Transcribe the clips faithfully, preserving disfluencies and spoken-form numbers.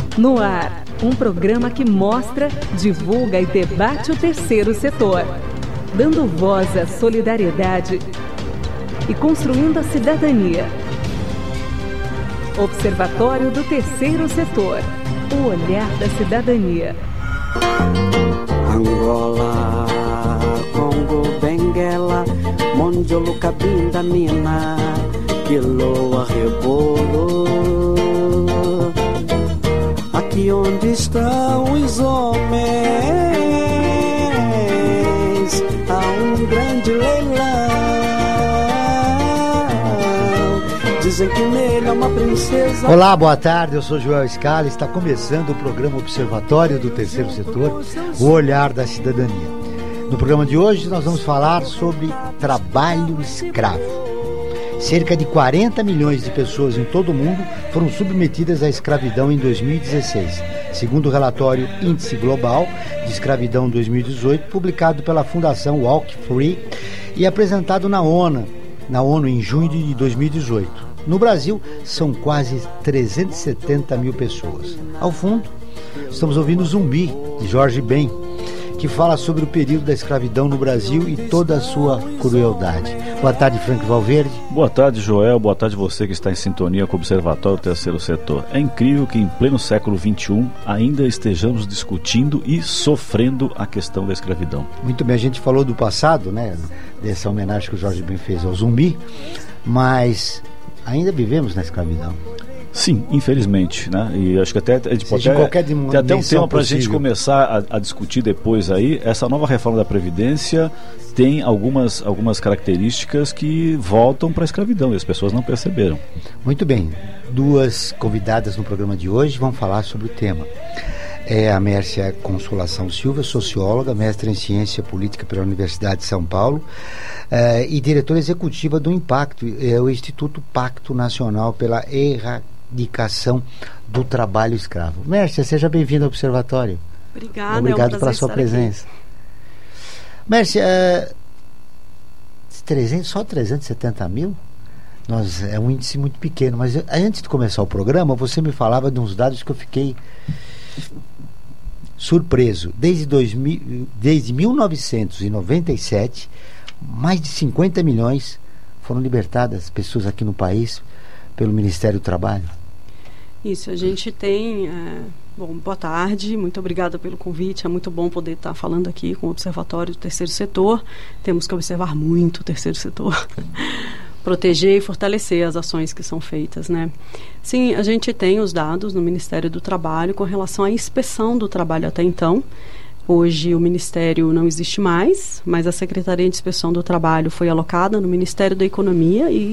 No ar, um programa que mostra, divulga e debate o terceiro setor, dando voz à solidariedade e construindo a cidadania. Observatório do Terceiro Setor, o olhar da cidadania. Angola, Congo, Benguela, Mondiolo, Cabinda, Mina, Quiloa, Rebolo. Aqui onde estão os homens, há um grande leilão. Dizem que nele é uma princesa. Olá, boa tarde, eu sou Joel Scala. Está começando o programa Observatório do Terceiro Setor, o olhar da cidadania. No programa de hoje nós vamos falar sobre trabalho escravo. Cerca de quarenta milhões de pessoas em todo o mundo foram submetidas à escravidão em dois mil e dezesseis, segundo o relatório Índice Global de Escravidão dois mil e dezoito, publicado pela Fundação Walk Free e apresentado na ONU, na ONU em junho de dois mil e dezoito. No Brasil, são quase trezentos e setenta mil pessoas. Ao fundo, estamos ouvindo Zumbi, de Jorge Ben, que fala sobre o período da escravidão no Brasil e toda a sua crueldade. Boa tarde, Frank Valverde. Boa tarde, Joel. Boa tarde você que está em sintonia com o Observatório do Terceiro Setor. É incrível que em pleno século vinte e um ainda estejamos discutindo e sofrendo a questão da escravidão. Muito bem, a gente falou do passado, né, dessa homenagem que o Jorge Ben fez ao Zumbi, mas ainda vivemos na escravidão. Sim, infelizmente, né? E acho que até a gente pode ter até um tema para a gente começar a, a discutir depois aí. Essa nova reforma da Previdência tem algumas, algumas características que voltam para a escravidão e as pessoas não perceberam. Muito bem, duas convidadas no programa de hoje vão falar sobre o tema. É a Mércia Consolação Silva, socióloga, mestre em Ciência Política pela Universidade de São Paulo eh, e diretora executiva do Impacto, é, o Instituto Pacto Nacional pela Erradicação do Trabalho Escravo. Mércia, seja bem-vinda ao Observatório. Obrigada, Obrigado é um pela sua presença. Aqui. Mércia, eh, trezentos, só trezentos e setenta mil? Nós, é um índice muito pequeno, mas eu, antes de começar o programa, você me falava de uns dados que eu fiquei surpreso. Desde, dois mil, desde mil novecentos e noventa e sete, mais de cinquenta milhões foram libertadas, pessoas aqui no país, pelo Ministério do Trabalho. Isso, a gente tem... É, bom, boa tarde, muito obrigada pelo convite. É muito bom poder estar falando aqui com o Observatório do Terceiro Setor. Temos que observar muito o terceiro setor. Proteger e fortalecer as ações que são feitas, né? Sim, a gente tem os dados no Ministério do Trabalho com relação à inspeção do trabalho até então. Hoje o Ministério não existe mais, mas a Secretaria de Inspeção do Trabalho foi alocada no Ministério da Economia e,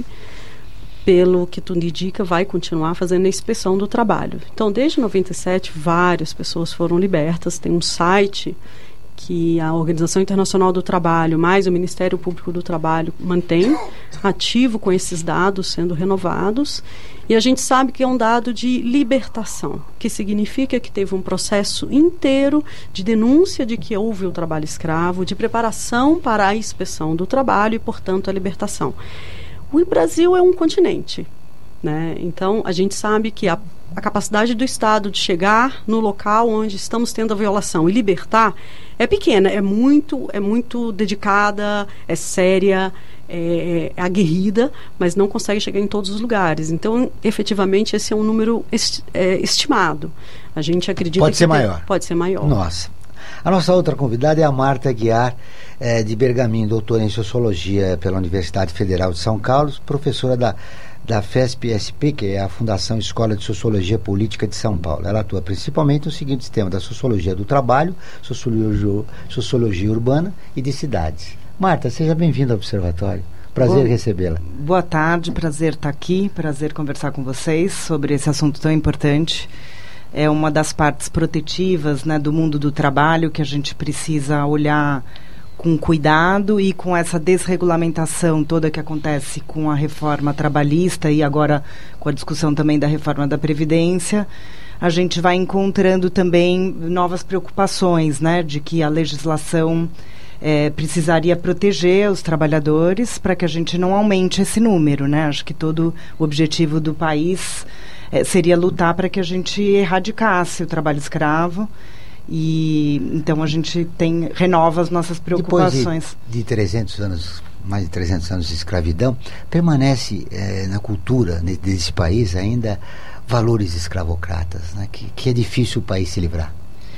pelo que tudo indica, vai continuar fazendo a inspeção do trabalho. Então, desde noventa e sete, várias pessoas foram libertas. Tem um site que a Organização Internacional do Trabalho, mais o Ministério Público do Trabalho, mantém ativo com esses dados sendo renovados. E a gente sabe que é um dado de libertação, que significa que teve um processo inteiro de denúncia de que houve o trabalho escravo, de preparação para a inspeção do trabalho e, portanto, a libertação. O Brasil é um continente, né? Então, a gente sabe que a, a capacidade do Estado de chegar no local onde estamos tendo a violação e libertar é pequena, é muito, é muito dedicada, é séria, é, é aguerrida, mas não consegue chegar em todos os lugares. Então, efetivamente, esse é um número esti- é, estimado. A gente acredita pode que... ser tem, maior. Pode ser maior. Nossa. A nossa outra convidada é a Marta Guiar, é, de Bergamin, doutora em Sociologia pela Universidade Federal de São Carlos, professora da, da FESP-S P, que é a Fundação Escola de Sociologia Política de São Paulo. Ela atua principalmente nos seguintes temas: da sociologia do trabalho, sociologia, sociologia urbana e de cidades. Marta, seja bem-vinda ao Observatório. Prazer Bom, recebê-la. Boa tarde, prazer estar aqui, prazer conversar com vocês sobre esse assunto tão importante. É uma das partes protetivas, né, do mundo do trabalho que a gente precisa olhar com cuidado, e com essa desregulamentação toda que acontece com a reforma trabalhista e agora com a discussão também da reforma da Previdência, a gente vai encontrando também novas preocupações, né, de que a legislação é, precisaria proteger os trabalhadores para que a gente não aumente esse número, né? Acho que todo o objetivo do país é, seria lutar para que a gente erradicasse o trabalho escravo. E então a gente tem renova as nossas preocupações. Depois de, de trezentos anos, mais de trezentos anos de escravidão, permanece é, na cultura desse país ainda valores escravocratas, né? que, que é difícil o país se livrar.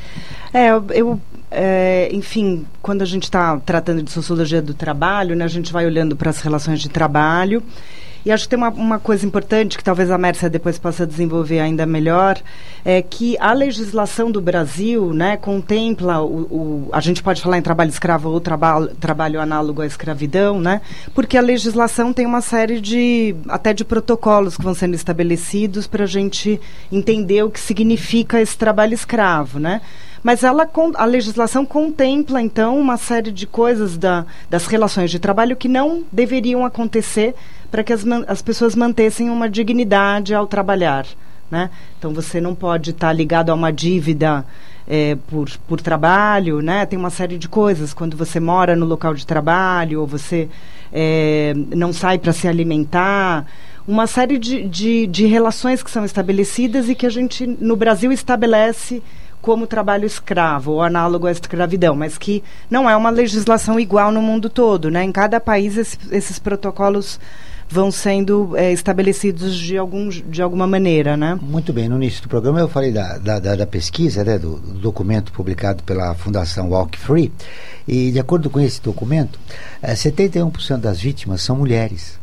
É, eu, eu é, enfim, quando a gente está tratando de sociologia do trabalho, né, a gente vai olhando para as relações de trabalho. E acho que tem uma, uma coisa importante que talvez a Mércia depois possa desenvolver ainda melhor, é que a legislação do Brasil, né, contempla, o, o, a gente pode falar em trabalho escravo ou traba, trabalho análogo à escravidão, né, porque a legislação tem uma série de, até de protocolos que vão sendo estabelecidos para a gente entender o que significa esse trabalho escravo, né. Mas ela, a legislação contempla, então, uma série de coisas da, das relações de trabalho que não deveriam acontecer para que as, as pessoas mantessem uma dignidade ao trabalhar, né? Então, você não pode estar ligado a uma dívida é, por, por trabalho, né? Tem uma série de coisas. Quando você mora no local de trabalho, ou você é, não sai para se alimentar, uma série de, de, de relações que são estabelecidas e que a gente, no Brasil, estabelece como trabalho escravo ou análogo à escravidão, mas que não é uma legislação igual no mundo todo, né? Em cada país esse, esses protocolos vão sendo é, estabelecidos de, algum, de alguma maneira, né? Muito bem, no início do programa eu falei da, da, da pesquisa, né, do, do documento publicado pela Fundação Walk Free, e de acordo com esse documento, é, setenta e um por cento das vítimas são mulheres.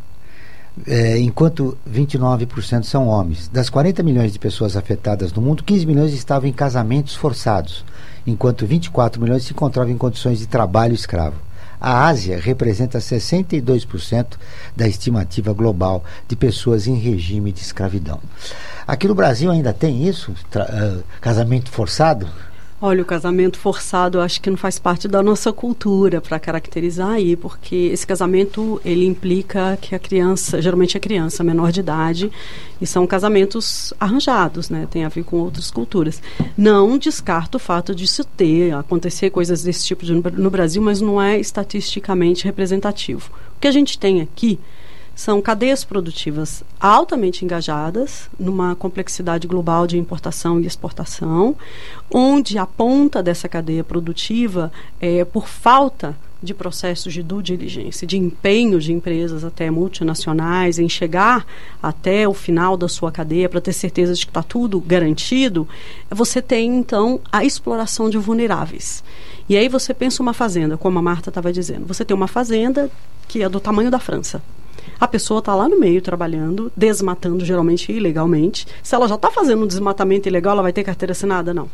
É, enquanto vinte e nove por cento são homens. Das quarenta milhões de pessoas afetadas no mundo, quinze milhões estavam em casamentos forçados, enquanto vinte e quatro milhões se encontravam em condições de trabalho escravo. A Ásia representa sessenta e dois por cento da estimativa global de pessoas em regime de escravidão. Aqui no Brasil ainda tem isso? Tra- uh, casamento forçado? Olha, o casamento forçado eu acho que não faz parte da nossa cultura para caracterizar aí, porque esse casamento, ele implica que a criança, geralmente a criança menor de idade, e são casamentos arranjados, né? Tem a ver com outras culturas. Não descarto o fato de isso ter, acontecer coisas desse tipo de, no Brasil, mas não é estatisticamente representativo. O que a gente tem aqui são cadeias produtivas altamente engajadas numa complexidade global de importação e exportação, onde a ponta dessa cadeia produtiva, é, por falta de processos de due diligence, de empenho de empresas até multinacionais em chegar até o final da sua cadeia para ter certeza de que está tudo garantido, você tem, então, a exploração de vulneráveis. E aí você pensa uma fazenda, como a Marta estava dizendo. Você tem uma fazenda que é do tamanho da França. A pessoa está lá no meio trabalhando, desmatando geralmente ilegalmente. Se ela já está fazendo um desmatamento ilegal, ela vai ter carteira assinada? Não.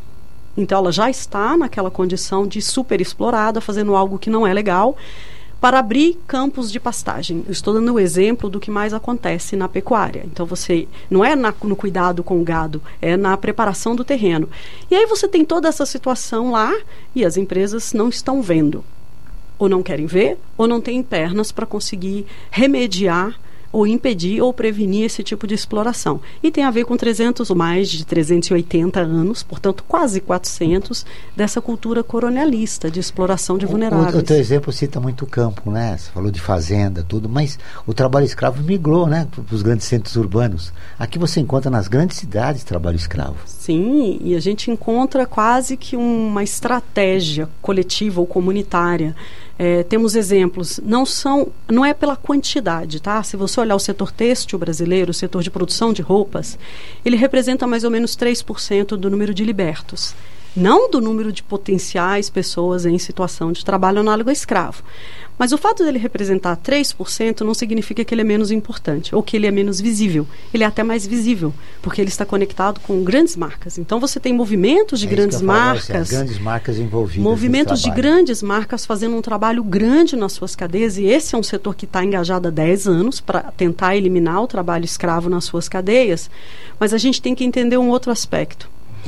Então ela já está naquela condição de super explorada, fazendo algo que não é legal, para abrir campos de pastagem. Eu estou dando o exemplo do que mais acontece na pecuária. Então você não é na, no cuidado com o gado, é na preparação do terreno. E aí você tem toda essa situação lá e as empresas não estão vendo. Ou não querem ver, ou não têm pernas para conseguir remediar, ou impedir, ou prevenir esse tipo de exploração. E tem a ver com trezentos ou mais de trezentos e oitenta anos, portanto quase quatrocentos, dessa cultura colonialista de exploração de vulneráveis. O, o teu exemplo cita muito o campo, né? Você falou de fazenda, tudo, mas o trabalho escravo migrou, né, para os grandes centros urbanos. Aqui você encontra nas grandes cidades trabalho escravo. Sim, e a gente encontra quase que uma estratégia coletiva ou comunitária. É, temos exemplos, não são, não é pela quantidade, tá? Se você olhar o setor têxtil brasileiro, o setor de produção de roupas, ele representa mais ou menos três por cento do número de libertos, não do número de potenciais pessoas em situação de trabalho análogo a escravo. Mas o fato dele representar três por cento não significa que ele é menos importante ou que ele é menos visível. Ele é até mais visível, porque ele está conectado com grandes marcas. Então você tem movimentos de é grandes marcas. Falo, assim, grandes marcas envolvidas. Movimentos de grandes marcas fazendo um trabalho grande nas suas cadeias, e esse é um setor que está engajado há dez anos para tentar eliminar o trabalho escravo nas suas cadeias. Mas a gente tem que entender um outro aspecto.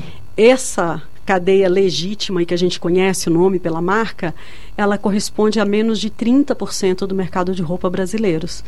Essa cadeia legítima e que a gente conhece o nome pela marca, ela corresponde a menos de trinta por cento do mercado de roupa brasileiros.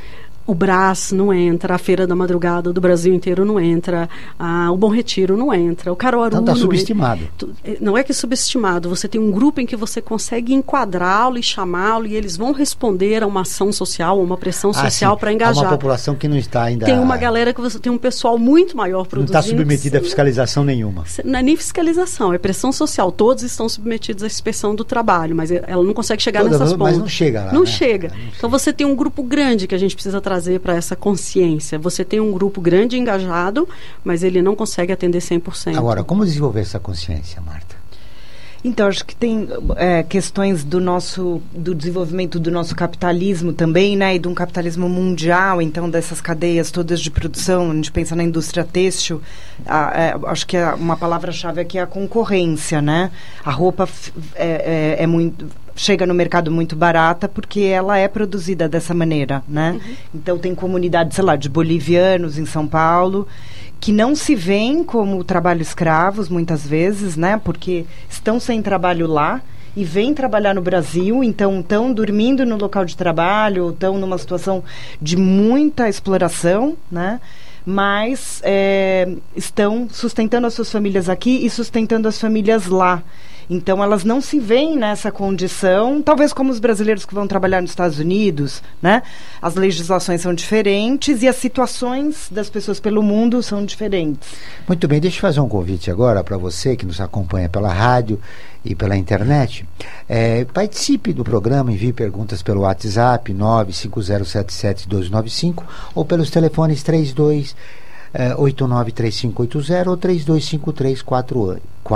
O Brás não entra, a Feira da Madrugada do Brasil inteiro não entra, a, o Bom Retiro não entra, o Caruaru... Então está subestimado. Entra. Não é que é subestimado, você tem um grupo em que você consegue enquadrá-lo e chamá-lo e eles vão responder a uma ação social, a uma pressão ah, social para engajar. Há uma população que não está ainda... Tem uma galera que você tem um pessoal muito maior produzindo... Não está submetida a fiscalização nenhuma. Não é nem fiscalização, é pressão social. Todos estão submetidos à inspeção do trabalho, mas ela não consegue chegar Toda, nessas pontas. Mas não chega lá, Não né? chega. Não então você tem um grupo grande que a gente precisa trazer para essa consciência. Você tem um grupo grande engajado, mas ele não consegue atender cem por cento. Agora, como desenvolver essa consciência, Marta? Então, acho que tem é, questões do nosso, do desenvolvimento do nosso capitalismo também, né, e de um capitalismo mundial, então, dessas cadeias todas de produção. A gente pensa na indústria têxtil, a, é, acho que a, uma palavra-chave aqui é a concorrência, né? A roupa é, é, é muito... chega no mercado muito barata porque ela é produzida dessa maneira, né? Uhum. Então tem comunidades, sei lá, de bolivianos em São Paulo que não se veem como trabalho escravos muitas vezes, né? Porque estão sem trabalho lá e vêm trabalhar no Brasil, então estão dormindo no local de trabalho, estão numa situação de muita exploração, né? Mas é, estão sustentando as suas famílias aqui e sustentando as famílias lá. Então, elas não se veem nessa condição, talvez como os brasileiros que vão trabalhar nos Estados Unidos, né? As legislações são diferentes e as situações das pessoas pelo mundo são diferentes. Muito bem, deixa eu fazer um convite agora para você que nos acompanha pela rádio e pela internet. É, participe do programa, envie perguntas pelo WhatsApp nove cinco zero sete sete dois nove cinco ou pelos telefones trinta e dois, oitenta e nove, trinta e cinco oitenta ou trinta e dois cinquenta e três quarenta e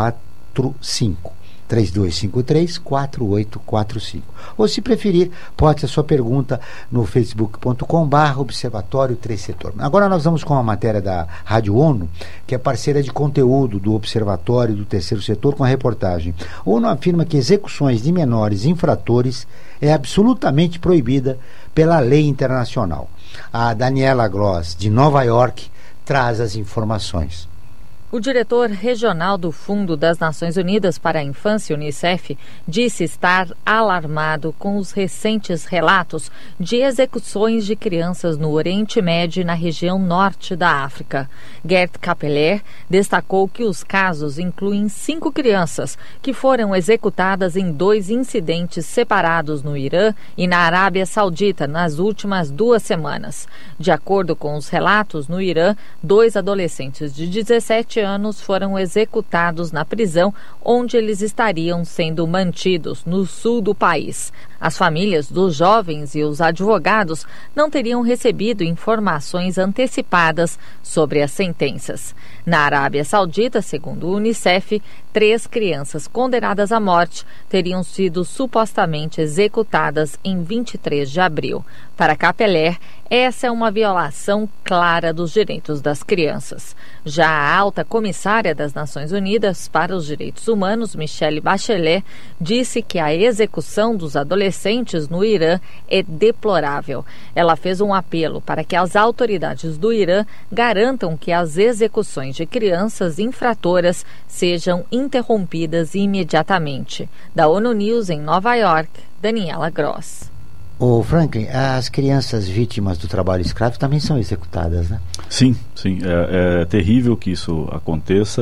cinco. três dois cinco três, quatro oito quatro cinco. Ou, se preferir, poste a sua pergunta no facebook ponto com barra Observatório Terceiro Setor. Agora nós vamos com a matéria da Rádio ONU, que é parceira de conteúdo do Observatório do Terceiro Setor, com a reportagem. A ONU afirma que execuções de menores infratores é absolutamente proibida pela lei internacional. A Daniela Gross, de Nova York, traz as informações. O diretor regional do Fundo das Nações Unidas para a Infância, Unicef, disse estar alarmado com os recentes relatos de execuções de crianças no Oriente Médio e na região norte da África. Gert Capeller destacou que os casos incluem cinco crianças que foram executadas em dois incidentes separados no Irã e na Arábia Saudita nas últimas duas semanas. De acordo com os relatos, no Irã, dois adolescentes de dezessete anos foram executados na prisão onde eles estariam sendo mantidos, no sul do país. As famílias dos jovens e os advogados não teriam recebido informações antecipadas sobre as sentenças. Na Arábia Saudita, segundo o Unicef, três crianças condenadas à morte teriam sido supostamente executadas em vinte e três de abril. Para Capeller, essa é uma violação clara dos direitos das crianças. Já a alta comissária das Nações Unidas para os Direitos Humanos, Michelle Bachelet, disse que a execução dos adolescentes no Irã é deplorável. Ela fez um apelo para que as autoridades do Irã garantam que as execuções de crianças infratoras sejam interrompidas imediatamente. Da ONU News em Nova York, Daniela Gross. Ô Franklin, as crianças vítimas do trabalho escravo também são executadas, né? Sim, sim. É, é terrível que isso aconteça,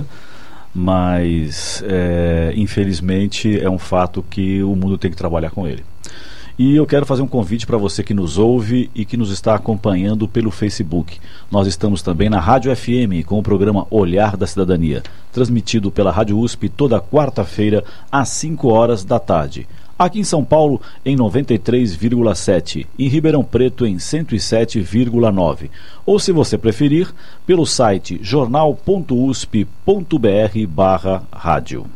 mas é, infelizmente é um fato que o mundo tem que trabalhar com ele. E eu quero fazer um convite para você que nos ouve e que nos está acompanhando pelo Facebook. Nós estamos também na Rádio F M com o programa Olhar da Cidadania, transmitido pela Rádio U S P toda quarta-feira às cinco horas da tarde. Aqui em São Paulo em noventa e três vírgula sete, em Ribeirão Preto em cento e sete vírgula nove. Ou, se você preferir, pelo site jornal ponto usp ponto br barra rádio.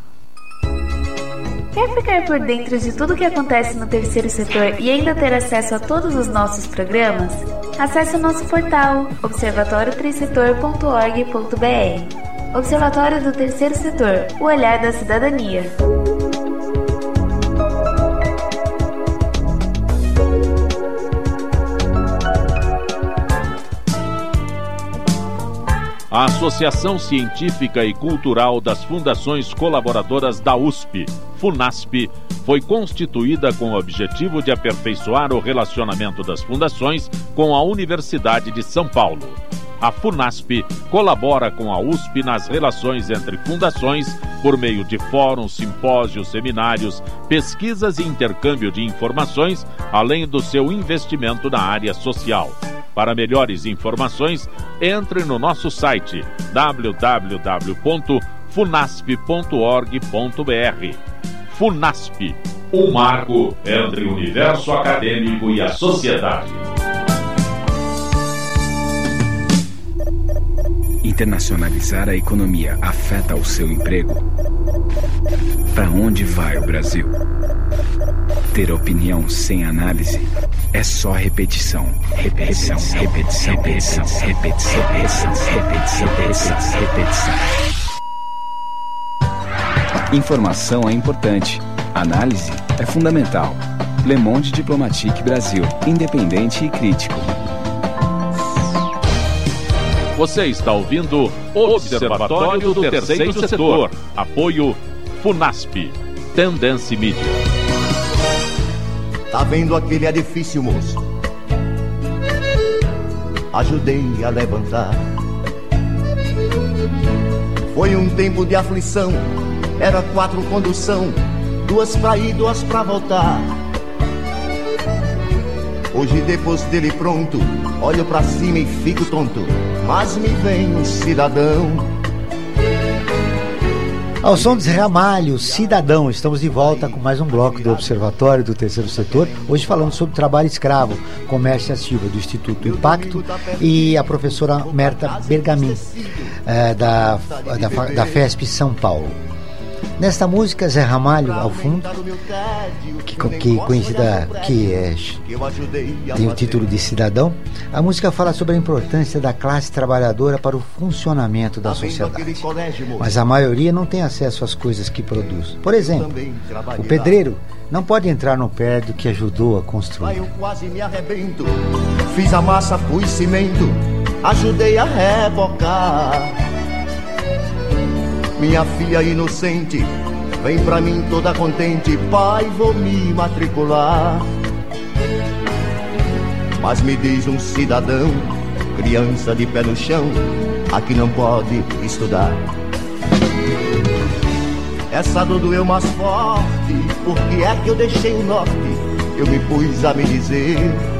Quer ficar por dentro de tudo o que acontece no terceiro setor e ainda ter acesso a todos os nossos programas? Acesse o nosso portal observatório trisetor ponto org ponto br. Observatório do Terceiro Setor, o olhar da cidadania. a Associação Científica e Cultural das Fundações Colaboradoras da U S P, FUNASP, foi constituída com o objetivo de aperfeiçoar o relacionamento das fundações com a Universidade de São Paulo. A FUNASP colabora com a U S P nas relações entre fundações por meio de fóruns, simpósios, seminários, pesquisas e intercâmbio de informações, além do seu investimento na área social. Para melhores informações, entre no nosso site w w w ponto funasp ponto org ponto b r. FUNASP, um marco entre o universo acadêmico e a sociedade. Internacionalizar a economia afeta o seu emprego? Para onde vai o Brasil? Ter opinião sem análise é só repetição, repetição, repetição, repetição, repetição, repetição, repetição, repetição, repetição. Informação é importante, análise é fundamental. Le Monde Diplomatique Brasil, independente e crítico. Você está ouvindo o Observatório do Terceiro Setor. Apoio FUNASP, Tendência Mídia. Tá vendo aquele edifício, moço? Ajudei a levantar. Foi um tempo de aflição. Era quatro condução, duas pra ir, duas pra voltar. Hoje depois dele pronto, olho pra cima e fico tonto, mas me vem um cidadão. Ao som de Zé Ramalho, Cidadão, estamos de volta com mais um bloco do Observatório do Terceiro Setor, hoje falando sobre trabalho escravo, com Mércia Silva, do Instituto Impacto, e a professora Merta Bergamin, é, da, da, da FESP São Paulo. Nesta música, Zé Ramalho, ao fundo, que, que conhecida, que é, tem o título de Cidadão, a música fala sobre a importância da classe trabalhadora para o funcionamento da sociedade. Mas a maioria não tem acesso às coisas que produz. Por exemplo, o pedreiro não pode entrar no prédio que ajudou a construir. Eu quase me arrebento, fiz a massa, pus cimento, ajudei a rebocar. Minha filha inocente vem pra mim toda contente, pai, vou me matricular. Mas me diz um cidadão, criança de pé no chão, aqui não pode estudar. Essa dor doeu mais forte, porque é que eu deixei o norte, eu me pus a me dizer.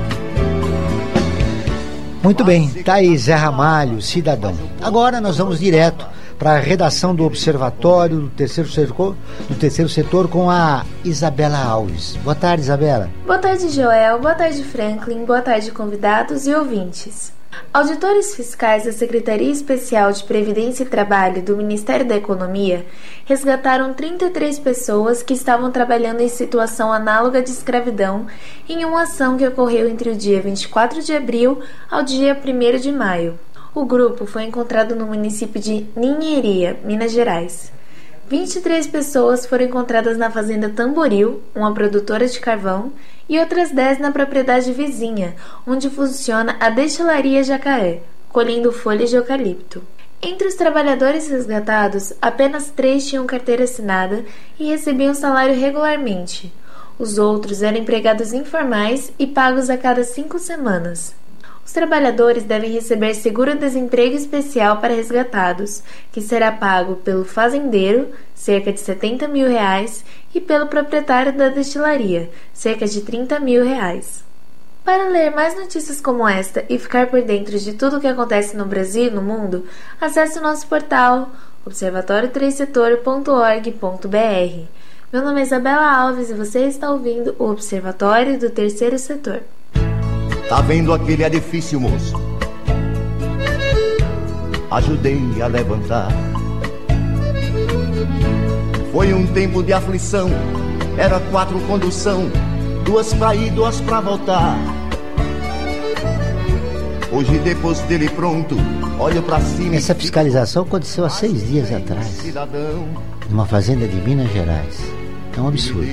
Muito bem, tá aí Zé Ramalho, Cidadão. Agora nós vamos direto para a redação do Observatório do Terceiro Setor, do Terceiro Setor com a Isabela Alves. Boa tarde, Isabela. Boa tarde, Joel. Boa tarde, Franklin. Boa tarde, convidados e ouvintes. Auditores fiscais da Secretaria Especial de Previdência e Trabalho do Ministério da Economia resgataram trinta e três pessoas que estavam trabalhando em situação análoga de escravidão em uma ação que ocorreu entre o dia vinte e quatro de abril ao dia primeiro de maio. O grupo foi encontrado no município de Ninheria, Minas Gerais. vinte e três pessoas foram encontradas na fazenda Tamboril, uma produtora de carvão, e outras dez na propriedade vizinha, onde funciona a destilaria Jacaé, colhendo folhas de eucalipto. Entre os trabalhadores resgatados, apenas três tinham carteira assinada e recebiam salário regularmente. Os outros eram empregados informais e pagos a cada cinco semanas. Os trabalhadores devem receber seguro-desemprego especial para resgatados, que será pago pelo fazendeiro, cerca de setenta mil reais, e pelo proprietário da destilaria, cerca de trinta mil reais. Para ler mais notícias como esta e ficar por dentro de tudo o que acontece no Brasil e no mundo, acesse o nosso portal observatório três setor ponto org ponto b r. Meu nome é Isabela Alves e você está ouvindo o Observatório do Terceiro Setor. Tá vendo aquele edifício, moço? Ajudei a levantar. Foi um tempo de aflição, era quatro condução, duas pra ir, duas pra voltar. Hoje depois dele pronto, olho pra cima. Essa fiscalização aconteceu há seis dias atrás, numa fazenda de Minas Gerais. É um absurdo.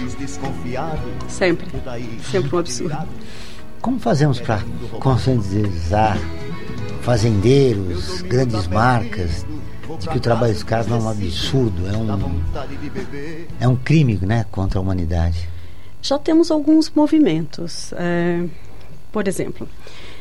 Sempre, sempre um absurdo. Como fazemos para conscientizar, fazendeiros, grandes marcas, de que o trabalho escravo é um absurdo, é um, é um crime, né, contra a humanidade. Já temos alguns movimentos. É, por exemplo,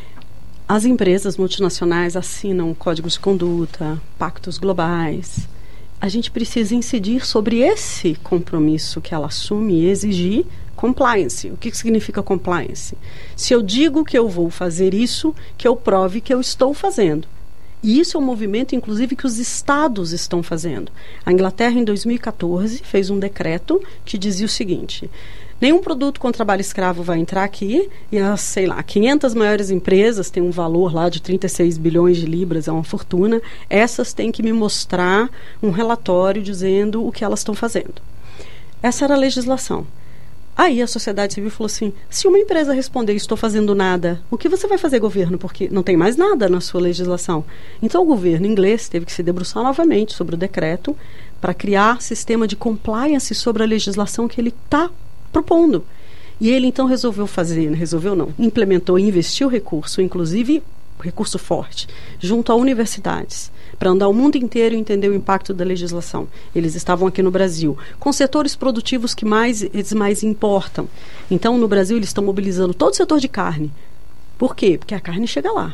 as empresas multinacionais assinam códigos de conduta, pactos globais. A gente precisa incidir sobre esse compromisso que ela assume e exigir compliance. O que significa compliance? Se eu digo que eu vou fazer isso, que eu prove que eu estou fazendo. E isso é um movimento, inclusive, que os estados estão fazendo. A Inglaterra, em dois mil e catorze, fez um decreto que dizia o seguinte: nenhum produto com trabalho escravo vai entrar aqui, e as, sei lá, quinhentas maiores empresas têm um valor lá de trinta e seis bilhões de libras, é uma fortuna, essas têm que me mostrar um relatório dizendo o que elas estão fazendo. Essa era a legislação. Aí a sociedade civil falou assim: se uma empresa responder estou fazendo nada, o que você vai fazer, governo? Porque não tem mais nada na sua legislação. Então o governo inglês teve que se debruçar novamente sobre o decreto para criar sistema de compliance sobre a legislação que ele está propondo. E ele então resolveu fazer, resolveu não, implementou e investiu recurso, inclusive recurso forte, junto a universidades, para andar o mundo inteiro e entender o impacto da legislação. Eles estavam aqui no Brasil, com setores produtivos que mais, eles mais importam. Então, no Brasil, eles estão mobilizando todo o setor de carne. Por quê? Porque a carne chega lá.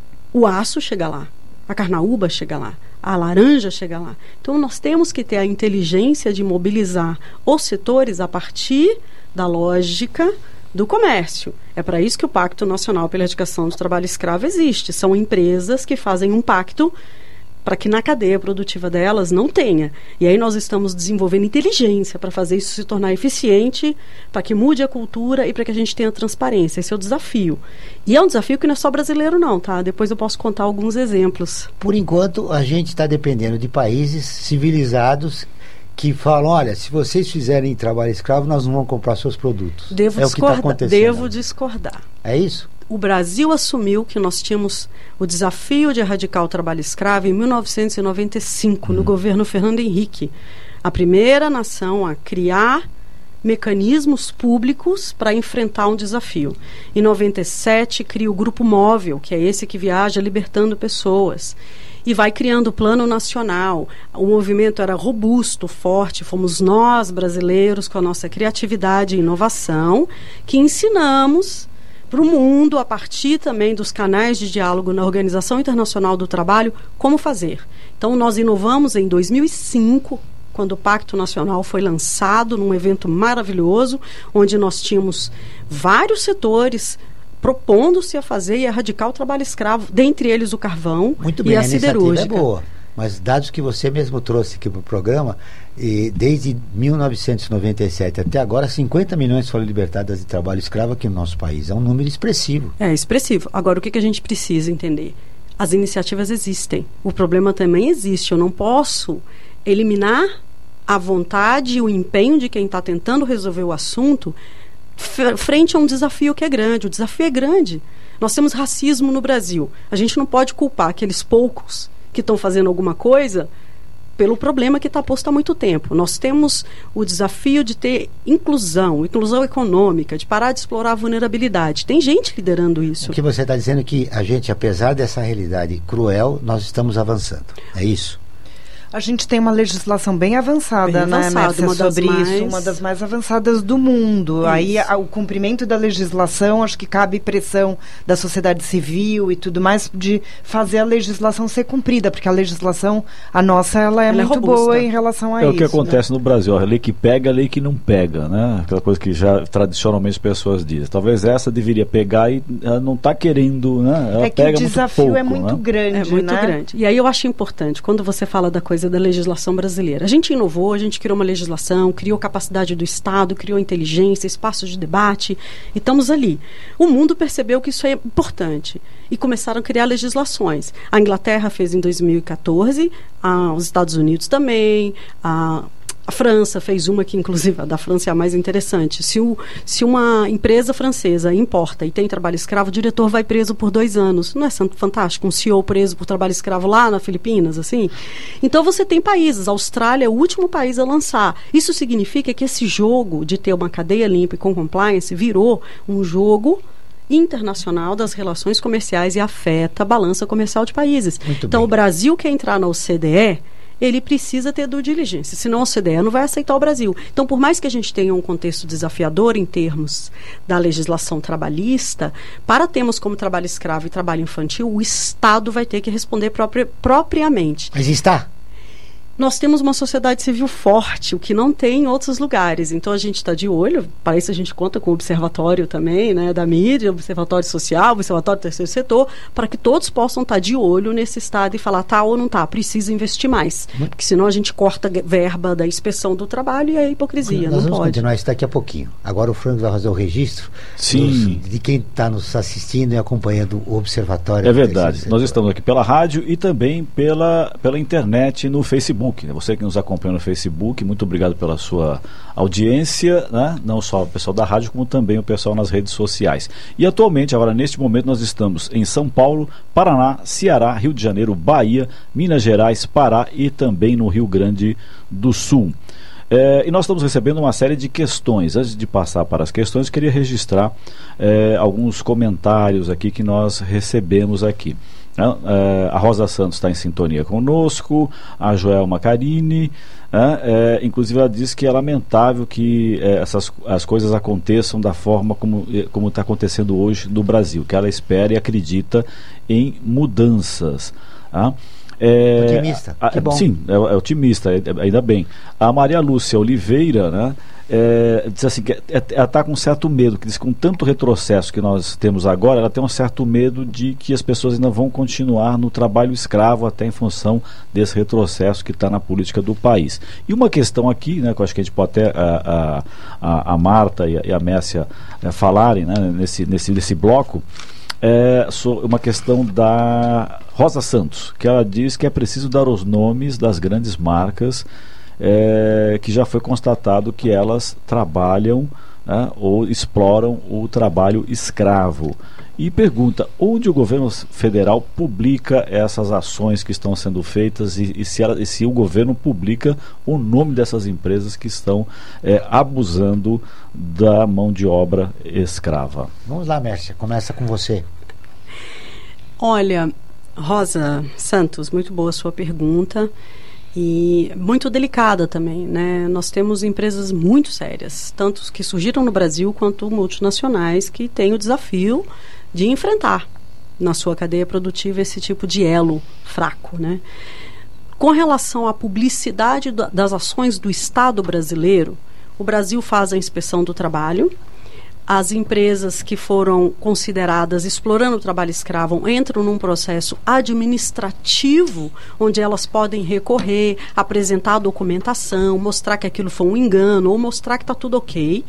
O aço chega lá. A carnaúba chega lá. A laranja chega lá. Então, nós temos que ter a inteligência de mobilizar os setores a partir da lógica do comércio. É para isso que o Pacto Nacional pela Erradicação do Trabalho Escravo existe. São empresas que fazem um pacto para que na cadeia produtiva delas não tenha. E aí nós estamos desenvolvendo inteligência para fazer isso se tornar eficiente, para que mude a cultura e para que a gente tenha transparência. Esse é o desafio. E é um desafio que não é só brasileiro não, tá? Depois eu posso contar alguns exemplos. Por enquanto, a gente está dependendo de países civilizados que falam: olha, se vocês fizerem trabalho escravo, nós não vamos comprar seus produtos. Devo é o que está acontecendo. Devo discordar. É isso? O Brasil assumiu que nós tínhamos o desafio de erradicar o trabalho escravo em mil novecentos e noventa e cinco, hum. no governo Fernando Henrique. A primeira nação a criar mecanismos públicos para enfrentar um desafio. Em noventa e sete, cria o Grupo Móvel, que é esse que viaja libertando pessoas. E vai criando o Plano Nacional. O movimento era robusto, forte. Fomos nós, brasileiros, com a nossa criatividade e inovação, que ensinamos para o mundo, a partir também dos canais de diálogo na Organização Internacional do Trabalho, como fazer. Então, nós inovamos em dois mil e cinco, quando o Pacto Nacional foi lançado num evento maravilhoso, onde nós tínhamos vários setores propondo-se a fazer e erradicar o trabalho escravo, dentre eles o carvão Muito bem, e a, a siderúrgica. É boa, mas dados que você mesmo trouxe aqui para o programa, e desde mil novecentos e noventa e sete até agora, cinquenta milhões foram libertadas de trabalho escravo aqui no nosso país. É um número expressivo. É expressivo. Agora, o que, que a gente precisa entender? As iniciativas existem. O problema também existe. Eu não posso eliminar a vontade e o empenho de quem está tentando resolver o assunto frente a um desafio que é grande. O desafio é grande. Nós temos racismo no Brasil. A gente não pode culpar aqueles poucos que estão fazendo alguma coisa pelo problema que está posto há muito tempo. Nós temos o desafio de ter inclusão, inclusão econômica, de parar de explorar a vulnerabilidade. Tem gente liderando isso. O que você está dizendo é que a gente, apesar dessa realidade cruel, nós estamos avançando. É isso? A gente tem uma legislação bem avançada, bem né, avançada, Mércia, uma sobre das mais... isso, uma das mais avançadas do mundo. Isso. Aí a, o cumprimento da legislação, acho que cabe pressão da sociedade civil e tudo mais de fazer a legislação ser cumprida, porque a legislação, a nossa, ela é ela muito é boa em relação a é isso. É o que acontece, né, no Brasil, a lei que pega, a lei que não pega, né? Aquela coisa que já tradicionalmente as pessoas dizem. Talvez essa deveria pegar e ela não está querendo, né? Ela é que pega o desafio muito pouco, é muito né? grande, É muito né? grande. E aí eu acho importante, quando você fala da coisa da legislação brasileira. A gente inovou, a gente criou uma legislação, criou capacidade do Estado, criou inteligência, espaços de debate, e estamos ali. O mundo percebeu que isso é importante e começaram a criar legislações. A Inglaterra fez em dois mil e catorze, a, os Estados Unidos também, a A França fez uma que, inclusive, a da França é a mais interessante. Se, o, se uma empresa francesa importa e tem trabalho escravo, o diretor vai preso por dois anos. Não é fantástico? Um C E O preso por trabalho escravo lá na Filipinas, assim? Então, você tem países. A Austrália é o último país a lançar. Isso significa que esse jogo de ter uma cadeia limpa e com compliance virou um jogo internacional das relações comerciais e afeta a balança comercial de países. Muito então, bem. o Brasil quer entrar na O C D E, ele precisa ter due diligence, senão a O C D E não vai aceitar o Brasil. Então, por mais que a gente tenha um contexto desafiador em termos da legislação trabalhista, para termos como trabalho escravo e trabalho infantil, o Estado vai ter que responder propri- propriamente. Mas está? Nós temos uma sociedade civil forte, o que não tem em outros lugares. Então, a gente está de olho, para isso a gente conta com o observatório também, né, da mídia, o observatório social, o observatório do terceiro setor, para que todos possam estar de olho nesse estado e falar, tá ou não tá, precisa investir mais. Porque senão a gente corta verba da inspeção do trabalho e é hipocrisia, Nós não vamos pode. continuar isso daqui a pouquinho. Agora o Franco vai fazer o registro Sim. dos, de quem está nos assistindo e acompanhando o observatório. É do verdade. terceiro Nós setor. estamos aqui pela rádio e também pela, pela internet no Facebook. Você que nos acompanha no Facebook, muito obrigado pela sua audiência, né? Não só o pessoal da rádio, como também o pessoal nas redes sociais. E atualmente, agora neste momento, nós estamos em São Paulo, Paraná, Ceará, Rio de Janeiro, Bahia, Minas Gerais, Pará e também no Rio Grande do Sul. É, e nós estamos recebendo uma série de questões. Antes de passar para as questões, queria registrar é, alguns comentários aqui que nós recebemos aqui. É, a Rosa Santos está em sintonia conosco, a Joelma Carini, é, é, inclusive ela diz que é lamentável que é, essas as coisas aconteçam da forma como como está acontecendo hoje no Brasil, que ela espera e acredita em mudanças. Tá? É, otimista, a, que bom. Sim, é, é otimista, é, ainda bem. A Maria Lúcia Oliveira, né, é, diz assim, que é, ela está com um certo medo, que diz que com tanto retrocesso que nós temos agora, ela tem um certo medo de que as pessoas ainda vão continuar no trabalho escravo até em função desse retrocesso que está na política do país. E uma questão aqui, né, que eu acho que a gente pode até a, a, a Marta e a, e a Mércia é, falarem, né, nesse, nesse, nesse bloco, é uma questão da Rosa Santos, que ela diz que é preciso dar os nomes das grandes marcas é, que já foi constatado que elas trabalham, né, ou exploram o trabalho escravo. E pergunta, onde o governo federal publica essas ações que estão sendo feitas e, e, se, ela, e se o governo publica o nome dessas empresas que estão é, abusando da mão de obra escrava? Vamos lá, Mércia, começa com você. Olha, Rosa Santos, muito boa a sua pergunta e muito delicada também, né? Nós temos empresas muito sérias, tanto que surgiram no Brasil quanto multinacionais que têm o desafio de enfrentar na sua cadeia produtiva esse tipo de elo fraco, né? Com relação à publicidade da, das ações do Estado brasileiro, o Brasil faz a inspeção do trabalho. As empresas que foram consideradas explorando o trabalho escravo entram num processo administrativo, onde elas podem recorrer, apresentar a documentação, mostrar que aquilo foi um engano ou mostrar que está tudo ok.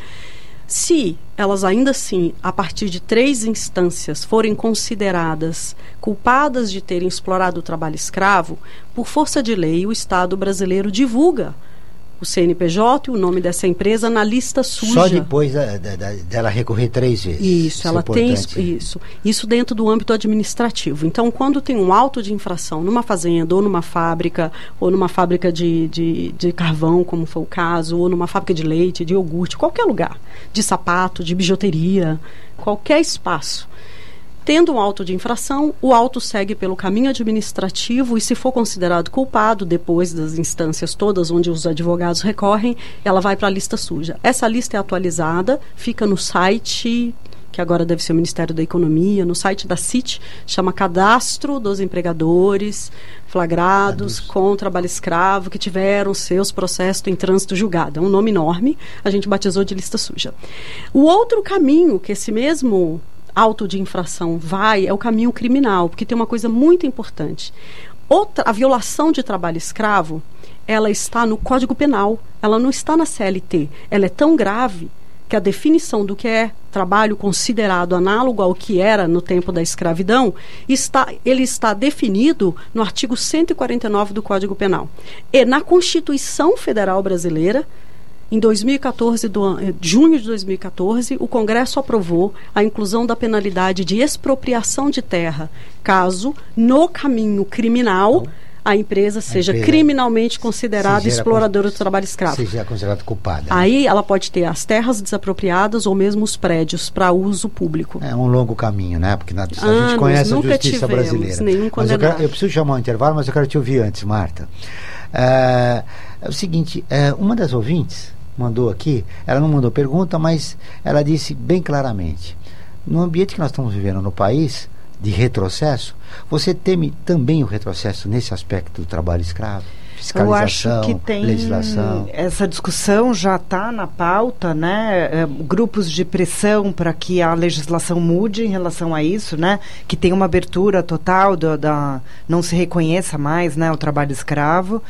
Se elas ainda assim, a partir de três instâncias, forem consideradas culpadas de terem explorado o trabalho escravo, por força de lei, o Estado brasileiro divulga o C N P J e o nome dessa empresa na lista suja. Só depois da, da, da, dela recorrer três vezes. Isso, isso ela é tem importante. isso. Isso dentro do âmbito administrativo. Então, quando tem um auto de infração numa fazenda, ou numa fábrica, ou numa fábrica de, de, de carvão, como foi o caso, ou numa fábrica de leite, de iogurte, qualquer lugar, de sapato, de bijuteria, qualquer espaço. Tendo um auto de infração, o auto segue pelo caminho administrativo e, se for considerado culpado, depois das instâncias todas onde os advogados recorrem, ela vai para a lista suja. Essa lista é atualizada, fica no site, que agora deve ser o Ministério da Economia, no site da C I T, chama Cadastro dos Empregadores Flagrados com Trabalho Escravo, que tiveram seus processos em trânsito julgado. É um nome enorme, a gente batizou de lista suja. O outro caminho que esse mesmo auto de infração vai é o caminho criminal, porque tem uma coisa muito importante. Outra, a violação de trabalho escravo, ela está no Código Penal, ela não está na C L T. Ela é tão grave que a definição do que é trabalho considerado análogo ao que era no tempo da escravidão, está, ele está definido no artigo cento e quarenta e nove do Código Penal. E na Constituição Federal Brasileira, em dois mil e catorze, do, junho de dois mil e catorze, o Congresso aprovou a inclusão da penalidade de expropriação de terra, caso, no caminho criminal, a empresa seja a empresa criminalmente considerada seja exploradora do trabalho escravo. Seja considerada culpada. Aí ela pode ter as terras desapropriadas ou mesmo os prédios para uso público. É um longo caminho, né? Porque na, a Anos, gente conhece a justiça tivemos brasileira. Nenhum mas eu, condenado. quero, eu preciso chamar um intervalo, mas eu quero te ouvir antes, Marta. É, é o seguinte, é, uma das ouvintes mandou aqui, ela não mandou pergunta, mas ela disse bem claramente: no ambiente que nós estamos vivendo no país, de retrocesso, você teme também o retrocesso nesse aspecto do trabalho escravo? Eu acho que tem legislação. Essa discussão já está na pauta, né? É, grupos de pressão para que a legislação mude em relação a isso, né? Que tem uma abertura total do, da não se reconheça mais, né, o trabalho escravo.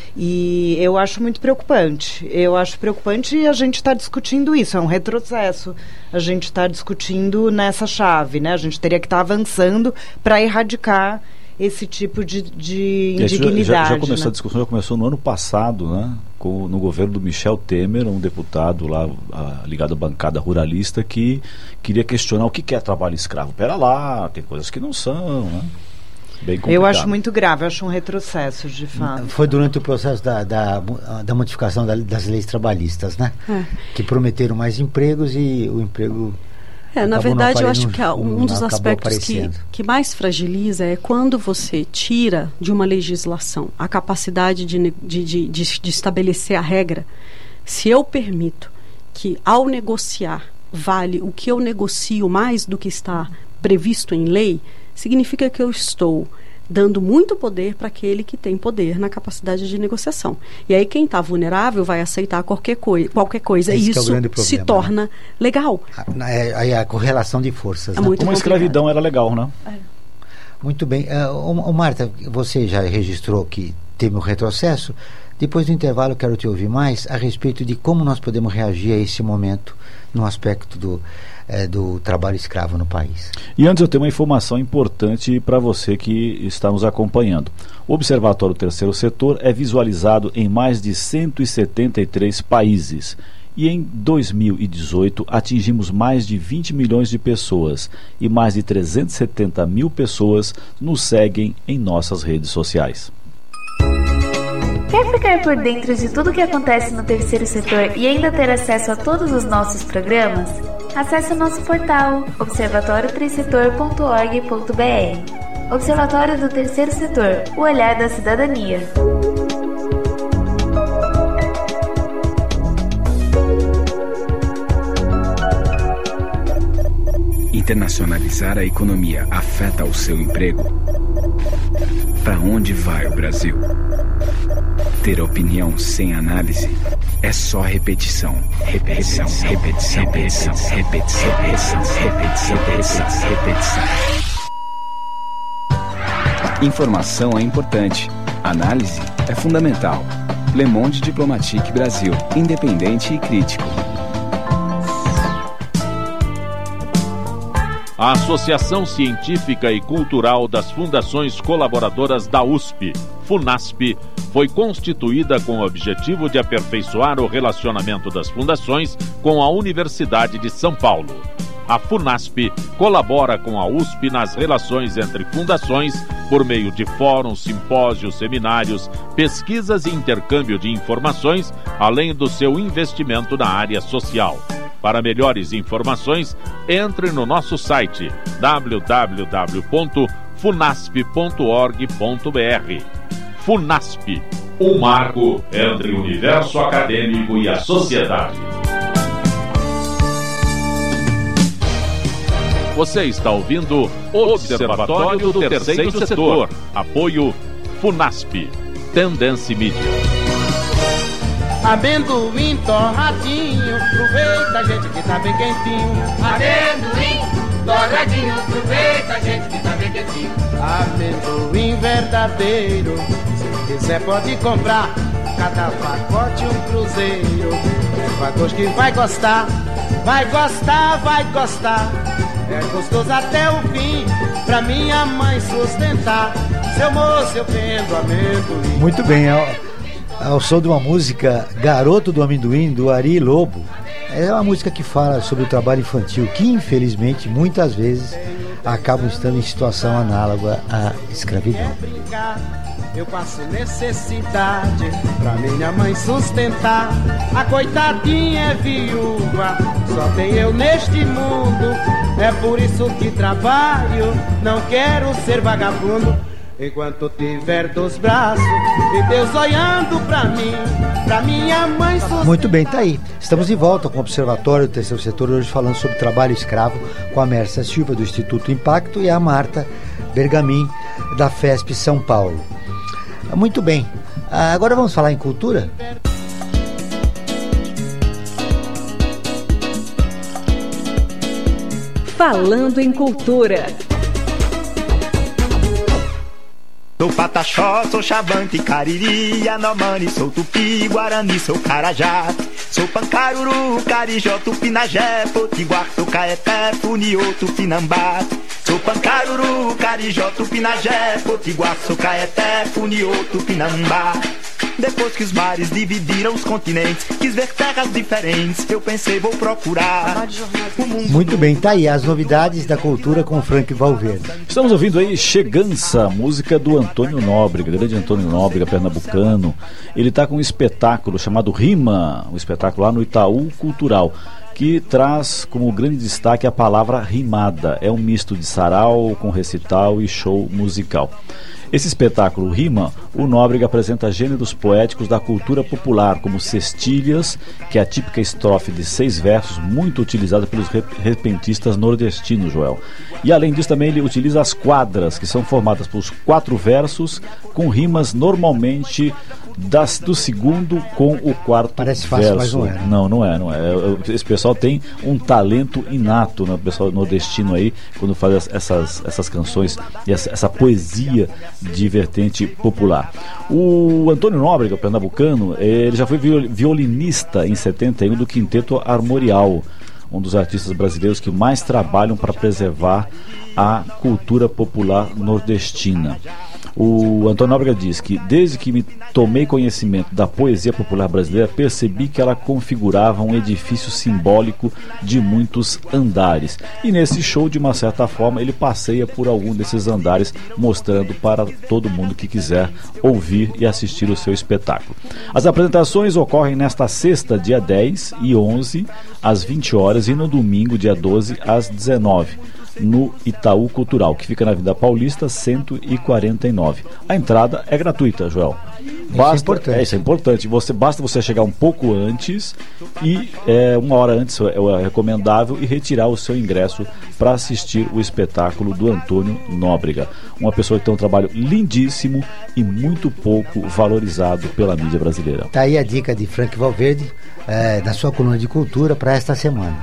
E eu acho muito preocupante. Eu acho preocupante e a gente está discutindo isso. É um retrocesso. A gente está discutindo nessa chave, né? A gente teria que estar tá avançando para erradicar esse tipo de, de indignidade. Já, já começou, né? A discussão já começou no ano passado, né? Com, no governo do Michel Temer, um deputado lá a, ligado à bancada ruralista que queria questionar o que, que é trabalho escravo. Pera lá, tem coisas que não são, né? Bem complicado. Eu acho muito grave, eu acho um retrocesso, de fato. Foi durante o processo da, da, da modificação da, das leis trabalhistas, né? É. Que prometeram mais empregos e o emprego... É, na verdade, eu acho que um dos aspectos que, que mais fragiliza é quando você tira de uma legislação a capacidade de, de, de, de, de estabelecer a regra. Se eu permito que, ao negociar, vale o que eu negocio mais do que está previsto em lei, significa que eu estou dando muito poder para aquele que tem poder na capacidade de negociação. E aí quem está vulnerável vai aceitar qualquer, coi qualquer coisa. E isso é problema, se torna, né, legal. Aí a, a, a correlação de forças. É né? muito Uma escravidão era legal, né? É. Muito bem. Uh, Marta, você já registrou que teve um retrocesso. Depois do intervalo eu quero te ouvir mais a respeito de como nós podemos reagir a esse momento no aspecto do, é, do trabalho escravo no país. E antes eu tenho uma informação importante para você que está nos acompanhando. O Observatório do Terceiro Setor é visualizado em mais de cento e setenta e três países. E em dois mil e dezoito atingimos mais de vinte milhões de pessoas e mais de trezentas e setenta mil pessoas nos seguem em nossas redes sociais. Quer ficar por dentro de tudo o que acontece no terceiro setor e ainda ter acesso a todos os nossos programas? Acesse o nosso portal observatório três setor ponto org ponto br. Observatório do Terceiro Setor, o olhar da cidadania. Internacionalizar a economia afeta o seu emprego? Para onde vai o Brasil? Ter opinião sem análise é só repetição, repetição, repetição, repetição, repetição, repetição, repetição, repetição, repetição. Informação é importante, análise é fundamental. Le Monde Diplomatique Brasil, independente e crítico. A Associação Científica e Cultural das Fundações Colaboradoras da U S P, FUNASP, foi constituída com o objetivo de aperfeiçoar o relacionamento das fundações com a Universidade de São Paulo. A FUNASP colabora com a U S P nas relações entre fundações por meio de fóruns, simpósios, seminários, pesquisas e intercâmbio de informações, além do seu investimento na área social. Para melhores informações, entre no nosso site w w w ponto funasp ponto org ponto br. FUNASP, um marco entre o universo acadêmico e a sociedade. Você está ouvindo o Observatório do Terceiro Setor. Apoio FUNASP, Tendência Mídia. Amendoim torradinho, aproveita, gente, que tá bem quentinho. Amendoim torradinho, aproveita, gente, que tá bem quentinho. Amendoim verdadeiro, se quiser pode comprar. Cada pacote um cruzeiro. Vai gosto que vai gostar, vai gostar, vai gostar. É gostoso até o fim, pra minha mãe sustentar. Seu moço, eu vendo amendoim. Muito bem, ó. Ao som de uma música Garoto do Amendoim, do Ari Lobo. É uma música que fala sobre o trabalho infantil, que infelizmente muitas vezes acabam estando em situação análoga à escravidão. eu passo necessidade pra minha mãe sustentar. A coitadinha é viúva, só tem eu neste mundo. É por isso que trabalho, não quero ser vagabundo. Enquanto tiver dos braços e Deus olhando pra mim, pra minha mãe sustentar. Muito bem, tá aí. Estamos de volta com o Observatório do Terceiro Setor, hoje falando sobre trabalho escravo, com a Mércia Silva, do Instituto Impacto, e a Marta Bergamin, da FESP São Paulo. Muito bem. Agora vamos falar em cultura? Falando em cultura. Sou Pataxó, sou Xavante, Cariri, Anomani, sou Tupi, Guarani, sou Carajá. Sou Pancaruru, Carijó, Tupinagé, Potiguar, sou Caeté, Funiô, Tupinambá. Sou Pancaruru, Carijó, Tupinagé, Potiguar, sou Caeté, Funiô, Tupinambá. Depois que os mares dividiram os continentes, quis ver terras diferentes, eu pensei vou procurar o mundo. Muito bem, tá aí as novidades da cultura com Frank Valverde. Estamos ouvindo aí Chegança, música do Antônio Nóbrega, grande Antônio Nóbrega, pernambucano. Ele está com um espetáculo chamado Rima, um espetáculo lá no Itaú Cultural, que traz como grande destaque a palavra rimada. É um misto de sarau com recital e show musical. Esse espetáculo Rima, o Nóbrega apresenta gêneros poéticos da cultura popular, como cestilhas, que é a típica estrofe de seis versos, muito utilizada pelos repentistas nordestinos, Joel. E além disso também ele utiliza as quadras, que são formadas por quatro versos, com rimas normalmente das, do segundo com o quarto Parece fácil, verso. Mas não é. Não, não é, não é. Esse pessoal tem um talento inato, né? O pessoal nordestino aí, quando faz essas, essas canções e essa, essa poesia de vertente popular. O Antônio Nóbrega, pernambucano, ele já foi violinista em setenta e um do Quinteto Armorial, um dos artistas brasileiros que mais trabalham para preservar a cultura popular nordestina. O Antônio Nóbrega diz que desde que me tomei conhecimento da poesia popular brasileira, percebi que ela configurava um edifício simbólico de muitos andares. E nesse show, de uma certa forma, ele passeia por algum desses andares, mostrando para todo mundo que quiser ouvir e assistir o seu espetáculo. As apresentações ocorrem nesta sexta, dia dez e onze, às vinte horas, e no domingo, dia doze, às dezenove, no Itaú Cultural, que fica na Avenida Paulista cento e quarenta e nove. A entrada é gratuita, Joel. Basta, isso é importante. É, isso é importante. Você, basta você chegar um pouco antes e é, uma hora antes é, é recomendável, e retirar o seu ingresso para assistir o espetáculo do Antônio Nóbrega. Uma pessoa que tem um trabalho lindíssimo e muito pouco valorizado pela mídia brasileira. Tá aí a dica de Frank Valverde, é, da sua coluna de cultura para esta semana.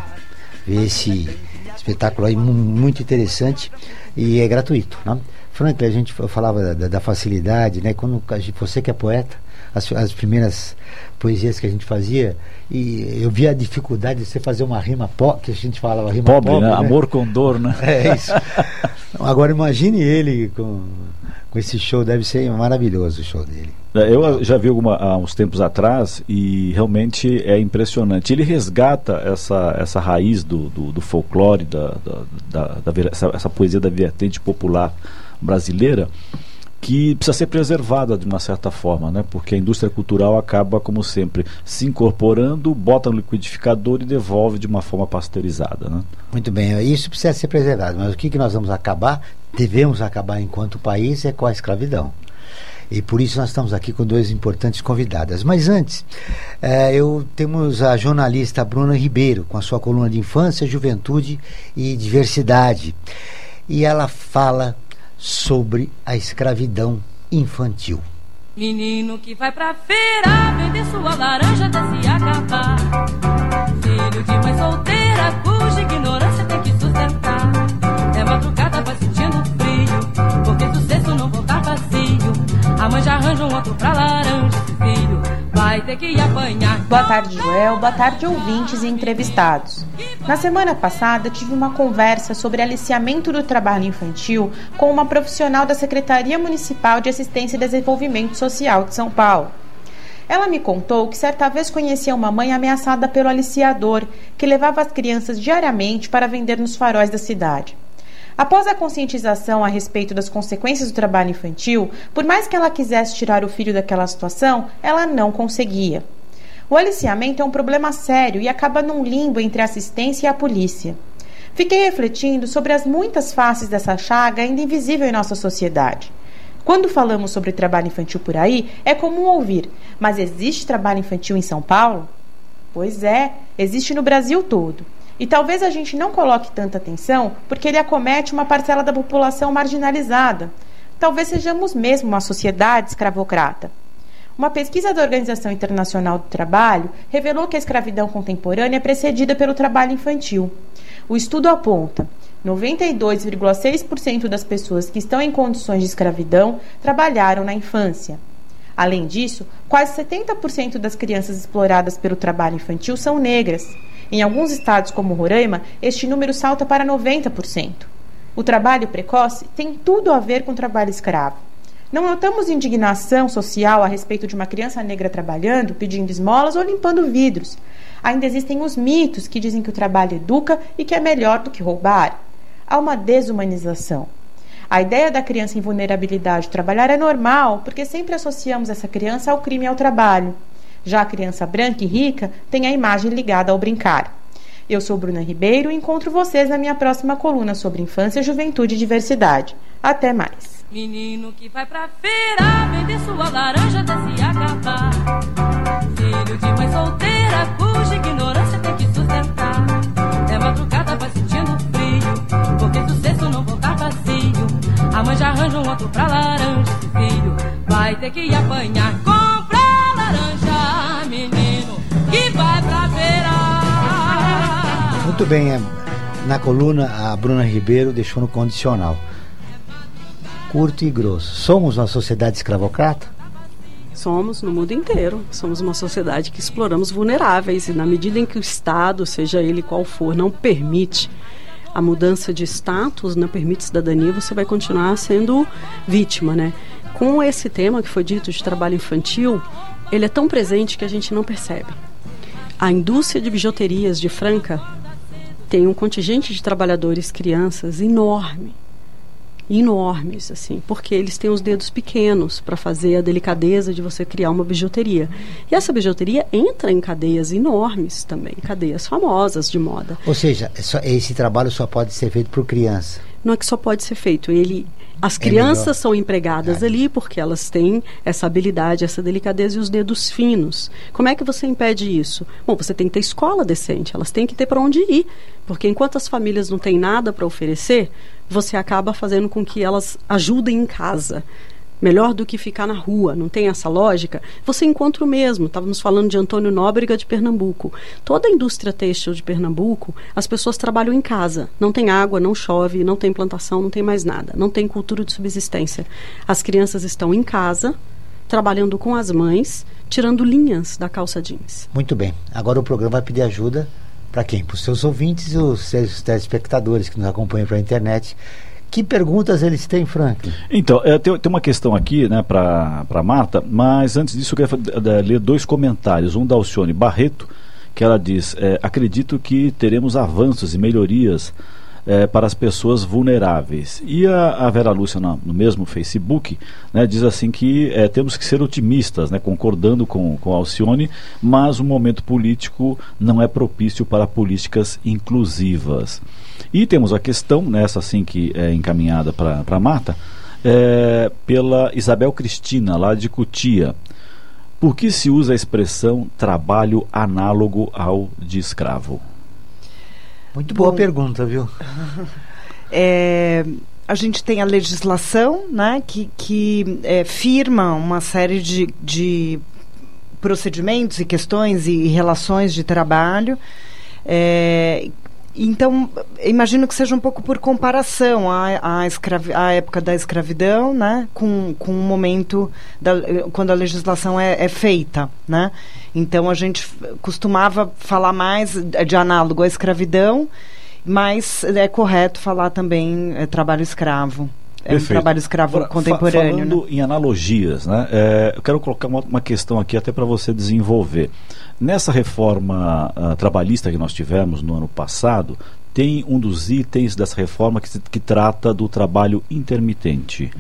Esse espetáculo aí muito interessante e é gratuito, né? Frank, a gente falava da, da facilidade, né? Quando a gente, você que é poeta, as, as primeiras poesias que a gente fazia, e eu via a dificuldade de você fazer uma rima pobre, que a gente falava rima pobre, pobre, né? né? Amor com dor, né? É isso. Agora imagine ele com, com esse show, deve ser maravilhoso o show dele. Eu já vi alguma, há uns tempos atrás, e realmente é impressionante. Ele resgata essa, essa raiz do, do, do folclore, da, da, da, da, essa, essa poesia da vertente popular brasileira, que precisa ser preservada de uma certa forma, né? Porque a indústria cultural acaba, como sempre, se incorporando, bota no liquidificador e devolve de uma forma pasteurizada, né? Muito bem, isso precisa ser preservado, mas o que, que nós vamos acabar, devemos acabar enquanto país, é com a escravidão. E por isso nós estamos aqui com dois importantes convidadas. Mas antes, eh, eu temos a jornalista Bruna Ribeiro, com a sua coluna de infância, juventude e diversidade. E ela fala sobre a escravidão infantil. Menino que vai pra feira vender sua laranja até se acabar. Filho de mãe solteira cuja ignorância tem que sustentar. É madrugada, vai sentindo frio, porque sucesso não voltar vazio. A mãe já arranja um outro pra laranja, filho vai ter que apanhar. Boa tarde, Joel. Boa tarde, ouvintes e entrevistados. Na semana passada, tive uma conversa sobre aliciamento do trabalho infantil com uma profissional da Secretaria Municipal de Assistência e Desenvolvimento Social de São Paulo. Ela me contou que certa vez conhecia uma mãe ameaçada pelo aliciador, que levava as crianças diariamente para vender nos faróis da cidade. Após a conscientização a respeito das consequências do trabalho infantil, por mais que ela quisesse tirar o filho daquela situação, ela não conseguia. O aliciamento é um problema sério e acaba num limbo entre a assistência e a polícia. Fiquei refletindo sobre as muitas faces dessa chaga ainda invisível em nossa sociedade. Quando falamos sobre trabalho infantil por aí, é comum ouvir: mas existe trabalho infantil em São Paulo? Pois é, existe no Brasil todo. E talvez a gente não coloque tanta atenção porque ele acomete uma parcela da população marginalizada. Talvez sejamos mesmo uma sociedade escravocrata. Uma pesquisa da Organização Internacional do Trabalho revelou que a escravidão contemporânea é precedida pelo trabalho infantil. O estudo aponta: noventa e dois vírgula seis por cento das pessoas que estão em condições de escravidão trabalharam na infância. Além disso, quase setenta por cento das crianças exploradas pelo trabalho infantil são negras. Em alguns estados, como Roraima, este número salta para noventa por cento. O trabalho precoce tem tudo a ver com o trabalho escravo. Não notamos indignação social a respeito de uma criança negra trabalhando, pedindo esmolas ou limpando vidros. Ainda existem os mitos que dizem que o trabalho educa e que é melhor do que roubar. Há uma desumanização. A ideia da criança em vulnerabilidade trabalhar é normal, porque sempre associamos essa criança ao crime e ao trabalho. Já a criança branca e rica tem a imagem ligada ao brincar. Eu sou Bruna Ribeiro e encontro vocês na minha próxima coluna sobre infância, juventude e diversidade. Até mais. Menino que vai pra feira vender sua laranja até se acabar. Filho de mãe solteira cuja ignorância tem que sustentar. É madrugada, vai sentindo frio, porque sucesso não voltar vazio. A mãe já arranja um outro pra laranja. Esse filho vai ter que apanhar. Comprar laranja, menino que vai pra feira. Muito bem, na coluna a Bruna Ribeiro deixou no condicional. Curto e grosso. Somos uma sociedade escravocrata? Somos no mundo inteiro. Somos uma sociedade que exploramos vulneráveis e na medida em que o Estado, seja ele qual for, não permite a mudança de status, não permite cidadania, você vai continuar sendo vítima, né? Com esse tema que foi dito de trabalho infantil, ele é tão presente que a gente não percebe. A indústria de bijuterias de Franca tem um contingente de trabalhadores, crianças, enorme. enormes, assim, porque eles têm os dedos pequenos para fazer a delicadeza de você criar uma bijuteria. E essa bijuteria entra em cadeias enormes também, cadeias famosas de moda. Ou seja, esse trabalho só pode ser feito por criança. Não é que só pode ser feito, ele... As crianças é são empregadas ah, ali porque elas têm essa habilidade, essa delicadeza e os dedos finos. Como é que você impede isso? Bom, você tem que ter escola decente, elas têm que ter para onde ir. Porque enquanto as famílias não têm nada para oferecer, você acaba fazendo com que elas ajudem em casa. Melhor do que ficar na rua, não tem essa lógica? Você encontra o mesmo. Estávamos falando de Antônio Nóbrega de Pernambuco. Toda a indústria têxtil de Pernambuco, as pessoas trabalham em casa. Não tem água, não chove, não tem plantação, não tem mais nada. Não tem cultura de subsistência. As crianças estão em casa, trabalhando com as mães, tirando linhas da calça jeans. Muito bem. Agora o programa vai pedir ajuda para quem? Para os seus ouvintes e os seus telespectadores que nos acompanham pela internet. Que perguntas eles têm, Franklin? Então, é, tem, tem uma questão aqui, né, para a Marta, mas antes disso eu queria ler dois comentários. Um da Alcione Barreto, que ela diz: é, acredito que teremos avanços e melhorias é, para as pessoas vulneráveis. E a, a Vera Lúcia, no, no mesmo Facebook, né, diz assim que é, temos que ser otimistas, né, concordando com, com a Alcione, mas o momento político não é propício para políticas inclusivas. E temos a questão, nessa assim que é encaminhada para a Marta, é, pela Isabel Cristina, lá de Cutia. Por que se usa a expressão trabalho análogo ao de escravo? Muito boa Bom, pergunta, viu? É, a gente tem a legislação, né, que, que é, firma uma série de, de procedimentos e questões e relações de trabalho. É, Então, imagino que seja um pouco por comparação à, à, escravi- à época da escravidão, né, com, com o momento da, quando a legislação é, é feita, né? Então, a gente costumava falar mais de análogo à escravidão, mas é correto falar também é, trabalho escravo. É um trabalho escravo Agora, contemporâneo. Fa- falando né? em analogias, né, é, eu quero colocar uma, uma questão aqui até para você desenvolver. Nessa reforma uh, trabalhista que nós tivemos no ano passado, tem um dos itens dessa reforma que, que trata do trabalho intermitente.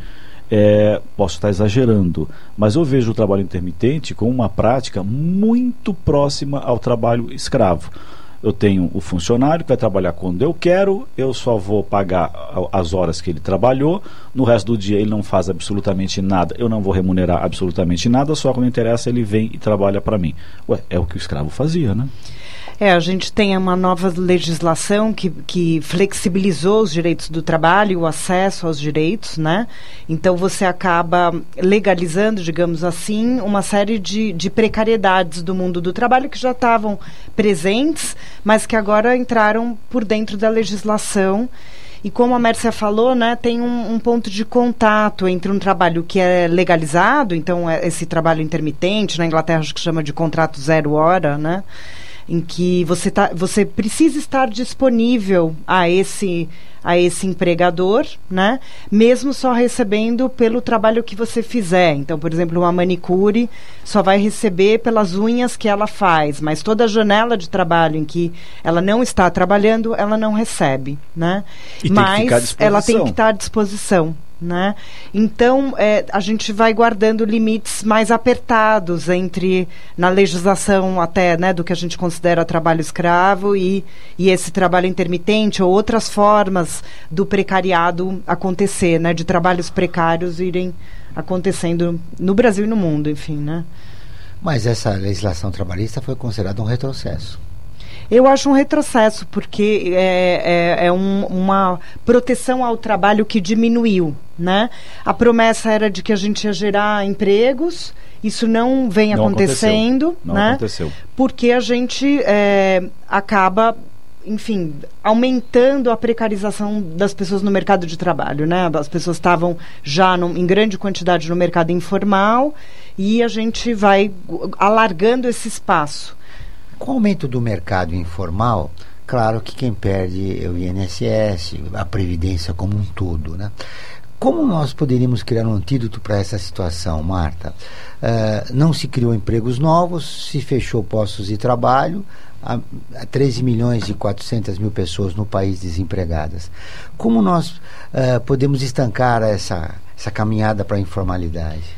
É, posso estar exagerando, mas eu vejo o trabalho intermitente como uma prática muito próxima ao trabalho escravo. Eu tenho o funcionário que vai trabalhar quando eu quero, eu só vou pagar as horas que ele trabalhou, no resto do dia ele não faz absolutamente nada, eu não vou remunerar absolutamente nada, só quando interessa ele vem e trabalha para mim. Ué, é o que o escravo fazia, né? É, a gente tem uma nova legislação que, que flexibilizou os direitos do trabalho e o acesso aos direitos, né? Então você acaba legalizando, digamos assim, uma série de, de precariedades do mundo do trabalho que já estavam presentes, mas que agora entraram por dentro da legislação. E como a Mércia falou, né, tem um, um ponto de contato entre um trabalho que é legalizado, então é esse trabalho intermitente, na Inglaterra acho que chama de contrato zero hora, né? Em que você, tá, você precisa estar disponível a esse, a esse empregador, né? Mesmo só recebendo pelo trabalho que você fizer. Então, por exemplo, uma manicure só vai receber pelas unhas que ela faz, mas toda a janela de trabalho em que ela não está trabalhando, ela não recebe, né? E mas ela tem que estar à disposição. Né? Então, é, a gente vai guardando limites mais apertados entre, na legislação até, né, do que a gente considera trabalho escravo e, e esse trabalho intermitente ou outras formas do precariado acontecer, né, de trabalhos precários irem acontecendo no Brasil e no mundo, enfim, né? Mas essa legislação trabalhista foi considerada um retrocesso. Eu acho um retrocesso, porque é, é, é um, uma proteção ao trabalho que diminuiu, né? A promessa era de que a gente ia gerar empregos, isso não vem não acontecendo, aconteceu. Não né? aconteceu. Porque a gente é, acaba, enfim, aumentando a precarização das pessoas no mercado de trabalho, né? As pessoas estavam já no, em grande quantidade no mercado informal e a gente vai alargando esse espaço. Com o aumento do mercado informal, claro que quem perde é o I N S S, a Previdência como um todo, né? Como nós poderíamos criar um antídoto para essa situação, Marta? Uh, não se criou empregos novos, se fechou postos de trabalho, há treze milhões e quatrocentas mil pessoas no país desempregadas. Como nós uh, podemos estancar essa, essa caminhada para a informalidade?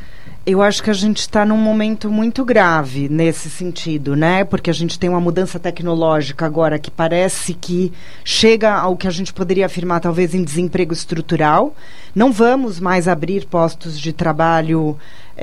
Eu acho que a gente está num momento muito grave nesse sentido, né? Porque a gente tem uma mudança tecnológica agora que parece que chega ao que a gente poderia afirmar talvez em desemprego estrutural. Não vamos mais abrir postos de trabalho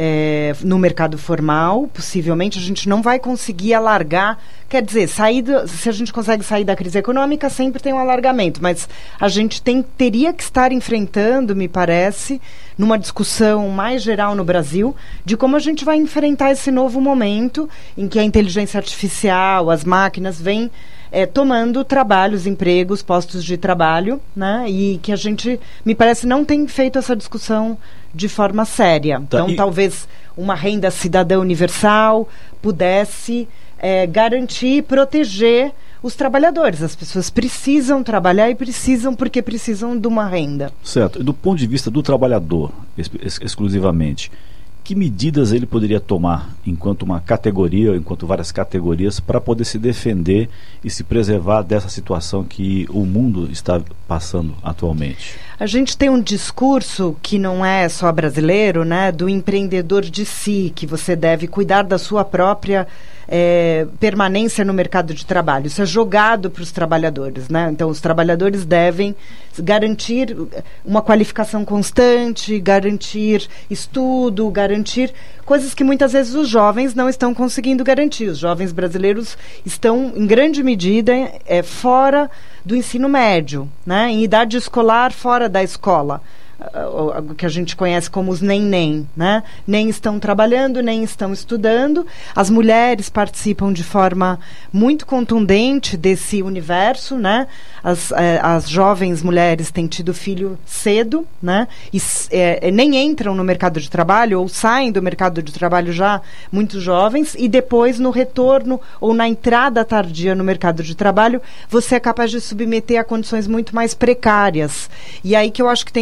é, no mercado formal, possivelmente a gente não vai conseguir alargar. Quer dizer, sair do, se a gente consegue sair da crise econômica, sempre tem um alargamento, mas a gente tem, teria que estar enfrentando, me parece, numa discussão mais geral no Brasil, de como a gente vai enfrentar esse novo momento em que a inteligência artificial, as máquinas vêm é, tomando trabalhos, empregos, postos de trabalho, né? E que a gente, me parece, não tem feito essa discussão de forma séria. Tá, então, e... talvez uma renda cidadã universal pudesse é, garantir e proteger os trabalhadores. As pessoas precisam trabalhar e precisam porque precisam de uma renda. Certo. E do ponto de vista do trabalhador, ex- exclusivamente, que medidas ele poderia tomar enquanto uma categoria, enquanto várias categorias, para poder se defender e se preservar dessa situação que o mundo está passando atualmente? A gente tem um discurso que não é só brasileiro, né, do empreendedor de si, que você deve cuidar da sua própria é, permanência no mercado de trabalho. Isso é jogado para os trabalhadores, né? Então, os trabalhadores devem garantir uma qualificação constante, garantir estudo, garantir coisas que muitas vezes os jovens não estão conseguindo garantir. Os jovens brasileiros estão, em grande medida, é, fora do ensino médio, né? Em idade escolar, fora da escola. O que a gente conhece como os nem-nem, né? Nem estão trabalhando, nem estão estudando. As mulheres participam de forma muito contundente desse universo, né? As, eh, as jovens mulheres têm tido filho cedo, né? E eh, nem entram no mercado de trabalho ou saem do mercado de trabalho já muito jovens, e depois no retorno ou na entrada tardia no mercado de trabalho você é capaz de submeter a condições muito mais precárias. E aí que eu acho que tem esse limite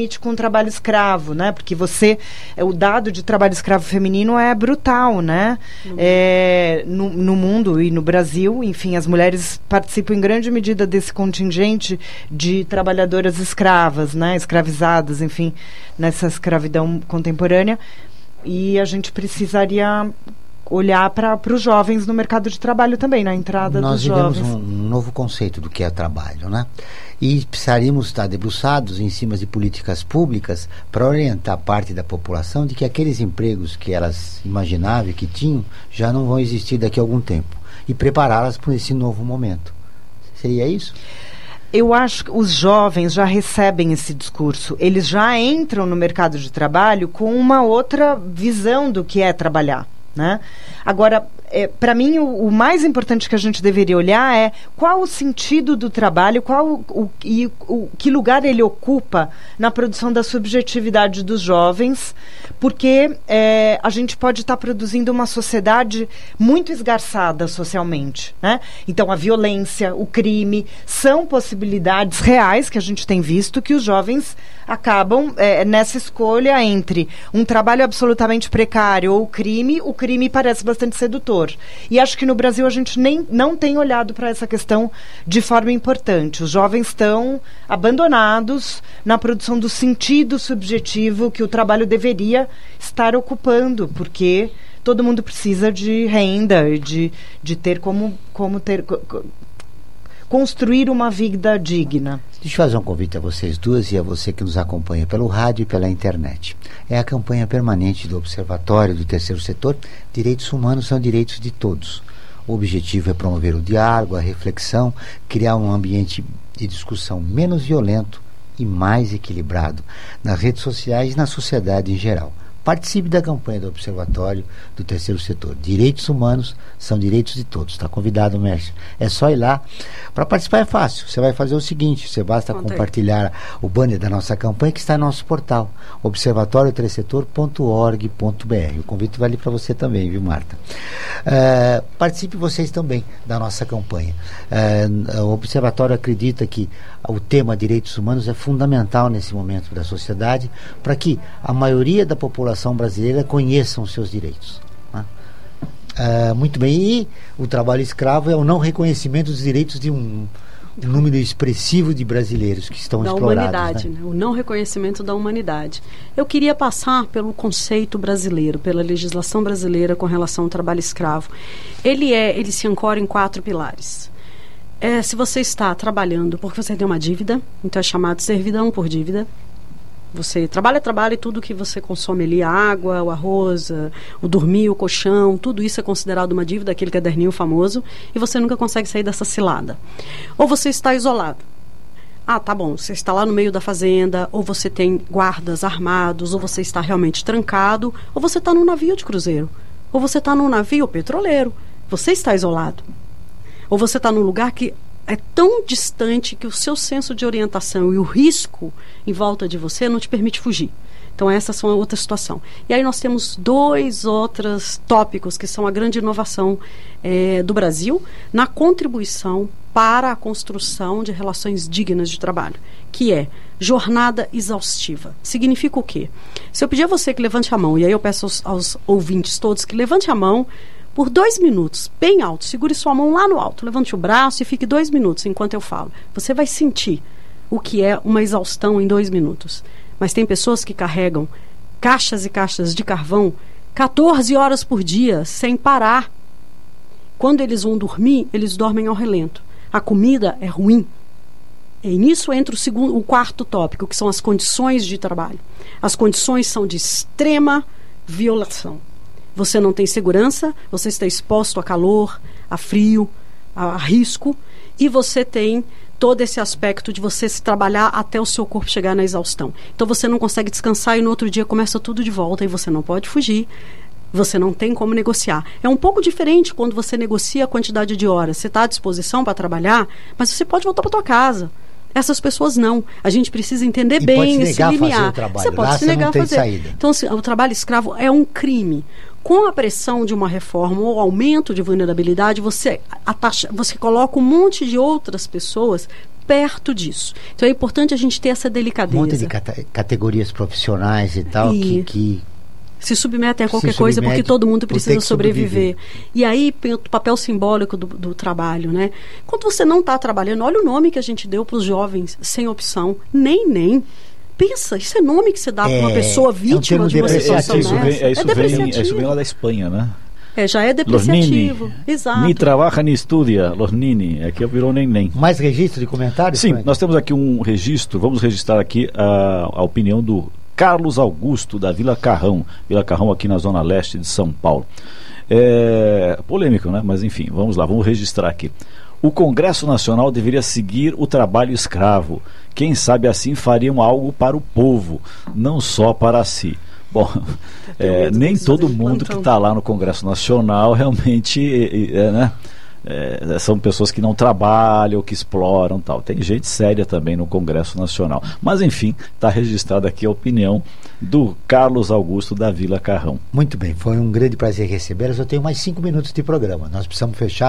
limite com o trabalho escravo, né? Porque você, o dado de trabalho escravo feminino é brutal, né? Uhum. É, no, no mundo e no Brasil, enfim, as mulheres participam em grande medida desse contingente de trabalhadoras escravas, né? Escravizadas, enfim, nessa escravidão contemporânea. E a gente precisaria olhar para os jovens no mercado de trabalho também, na entrada Nós dos jovens. Nós vivemos um novo conceito do que é trabalho, né? E precisaríamos estar debruçados em cima de políticas públicas para orientar parte da população de que aqueles empregos que elas imaginavam que tinham já não vão existir daqui a algum tempo e prepará-las para esse novo momento. Seria isso? Eu acho que os jovens já recebem esse discurso. Eles já entram no mercado de trabalho com uma outra visão do que é trabalhar, né? Agora, é, para mim, o, o mais importante que a gente deveria olhar é qual o sentido do trabalho, qual o, o, e o, que lugar ele ocupa na produção da subjetividade dos jovens, porque é, a gente pode estar tá produzindo uma sociedade muito esgarçada socialmente, né? Então, a violência, o crime, são possibilidades reais que a gente tem visto que os jovens acabam é, nessa escolha entre um trabalho absolutamente precário ou o crime. O crime parece bastante sedutor. E acho que no Brasil a gente nem, não tem olhado para essa questão de forma importante. Os jovens estão abandonados na produção do sentido subjetivo que o trabalho deveria estar ocupando, porque todo mundo precisa de renda e de, de ter como, como ter... construir uma vida digna. Deixa eu fazer um convite a vocês duas e a você que nos acompanha pelo rádio e pela internet. É a campanha permanente do Observatório do Terceiro Setor. Direitos humanos são direitos de todos. O objetivo é promover o diálogo, a reflexão, criar um ambiente de discussão menos violento e mais equilibrado nas redes sociais e na sociedade em geral. Participe da campanha do Observatório do Terceiro Setor. Direitos humanos são direitos de todos. Está convidado, mestre. É só ir lá. Para participar é fácil. Você vai fazer o seguinte, você basta Contei. compartilhar o banner da nossa campanha que está no nosso portal, observatório terceiro setor ponto org ponto b r. O convite vale para você também, viu, Marta? Uh, participe vocês também da nossa campanha. Uh, o Observatório acredita que o tema direitos humanos é fundamental nesse momento da sociedade para que a maioria da população brasileira conheçam os seus direitos, né? Uh, muito bem, e o trabalho escravo é o não reconhecimento dos direitos de um, um número expressivo de brasileiros que estão da explorados. Da humanidade, né? né? O não reconhecimento da humanidade. Eu queria passar pelo conceito brasileiro, pela legislação brasileira com relação ao trabalho escravo. Ele, é, ele se ancora em quatro pilares. É, se você está trabalhando porque você tem uma dívida, então é chamado servidão por dívida. Você trabalha, trabalha e tudo que você consome ali, a água, o arroz, o dormir, o colchão, tudo isso é considerado uma dívida, aquele caderninho famoso, e você nunca consegue sair dessa cilada. Ou você está isolado. Ah, tá bom, você está lá no meio da fazenda, ou você tem guardas armados, ou você está realmente trancado, ou você está num navio de cruzeiro, ou você está num navio petroleiro. Você está isolado. Ou você está num lugar que é tão distante que o seu senso de orientação e o risco em volta de você não te permite fugir. Então, essas são a outra situação. E aí nós temos dois outros tópicos que são a grande inovação é, do Brasil na contribuição para a construção de relações dignas de trabalho, que é jornada exaustiva. Significa o quê? Se eu pedir a você que levante a mão, e aí eu peço aos, aos ouvintes todos que levante a mão por dois minutos, bem alto, segure sua mão lá no alto, levante o braço e fique dois minutos enquanto eu falo. Você vai sentir o que é uma exaustão em dois minutos. Mas tem pessoas que carregam caixas e caixas de carvão quatorze horas por dia, sem parar. Quando eles vão dormir, eles dormem ao relento. A comida é ruim. E nisso entra o, segundo, o quarto tópico, que são as condições de trabalho. As condições são de extrema violação. Você não tem segurança, você está exposto a calor, a frio, a, a risco, e você tem todo esse aspecto de você se trabalhar até o seu corpo chegar na exaustão. Então você não consegue descansar e no outro dia começa tudo de volta e você não pode fugir, você não tem como negociar. É um pouco diferente quando você negocia a quantidade de horas. Você está à disposição para trabalhar, mas você pode voltar para a tua casa. Essas pessoas não. A gente precisa entender e bem pode se esse negar limiar. A fazer o trabalho. Você pode Lá se negar não a tem fazer. Saída. Então, assim, o trabalho escravo é um crime. Com a pressão de uma reforma ou aumento de vulnerabilidade, você, atacha, você coloca um monte de outras pessoas perto disso. Então é importante a gente ter essa delicadeza. Um monte de cate- categorias profissionais e tal e que, que se submetem a qualquer se coisa submete porque todo mundo precisa sobreviver. sobreviver. E aí o papel simbólico do, do trabalho, né? Quando você não está trabalhando, olha o nome que a gente deu para os jovens sem opção, nem nem. Pensa, isso é nome que você dá é, para uma pessoa vítima é um de uma situação isso dessa. vem, é, isso é vem, depreciativo. é isso vem lá da Espanha, né? É, já é depreciativo. Exato. Ni trabalha ni estudia, los nini. Aqui virou neném. Mais registro de comentários? Sim, Frank? nós temos aqui um registro, vamos registrar aqui a, a opinião do Carlos Augusto, da Vila Carrão. Vila Carrão aqui na zona leste de São Paulo. É polêmico, né? Mas enfim, vamos lá, vamos registrar aqui. O Congresso Nacional deveria seguir o trabalho escravo. Quem sabe assim fariam algo para o povo, não só para si. Bom, é, nem todo mundo que está lá no Congresso Nacional realmente é, né, é, são pessoas que não trabalham, que exploram tal. Tem gente séria também no Congresso Nacional. Mas enfim, está registrada aqui a opinião do Carlos Augusto da Vila Carrão. Muito bem, foi um grande prazer recebê-los. Eu tenho mais cinco minutos de programa. Nós precisamos fechar.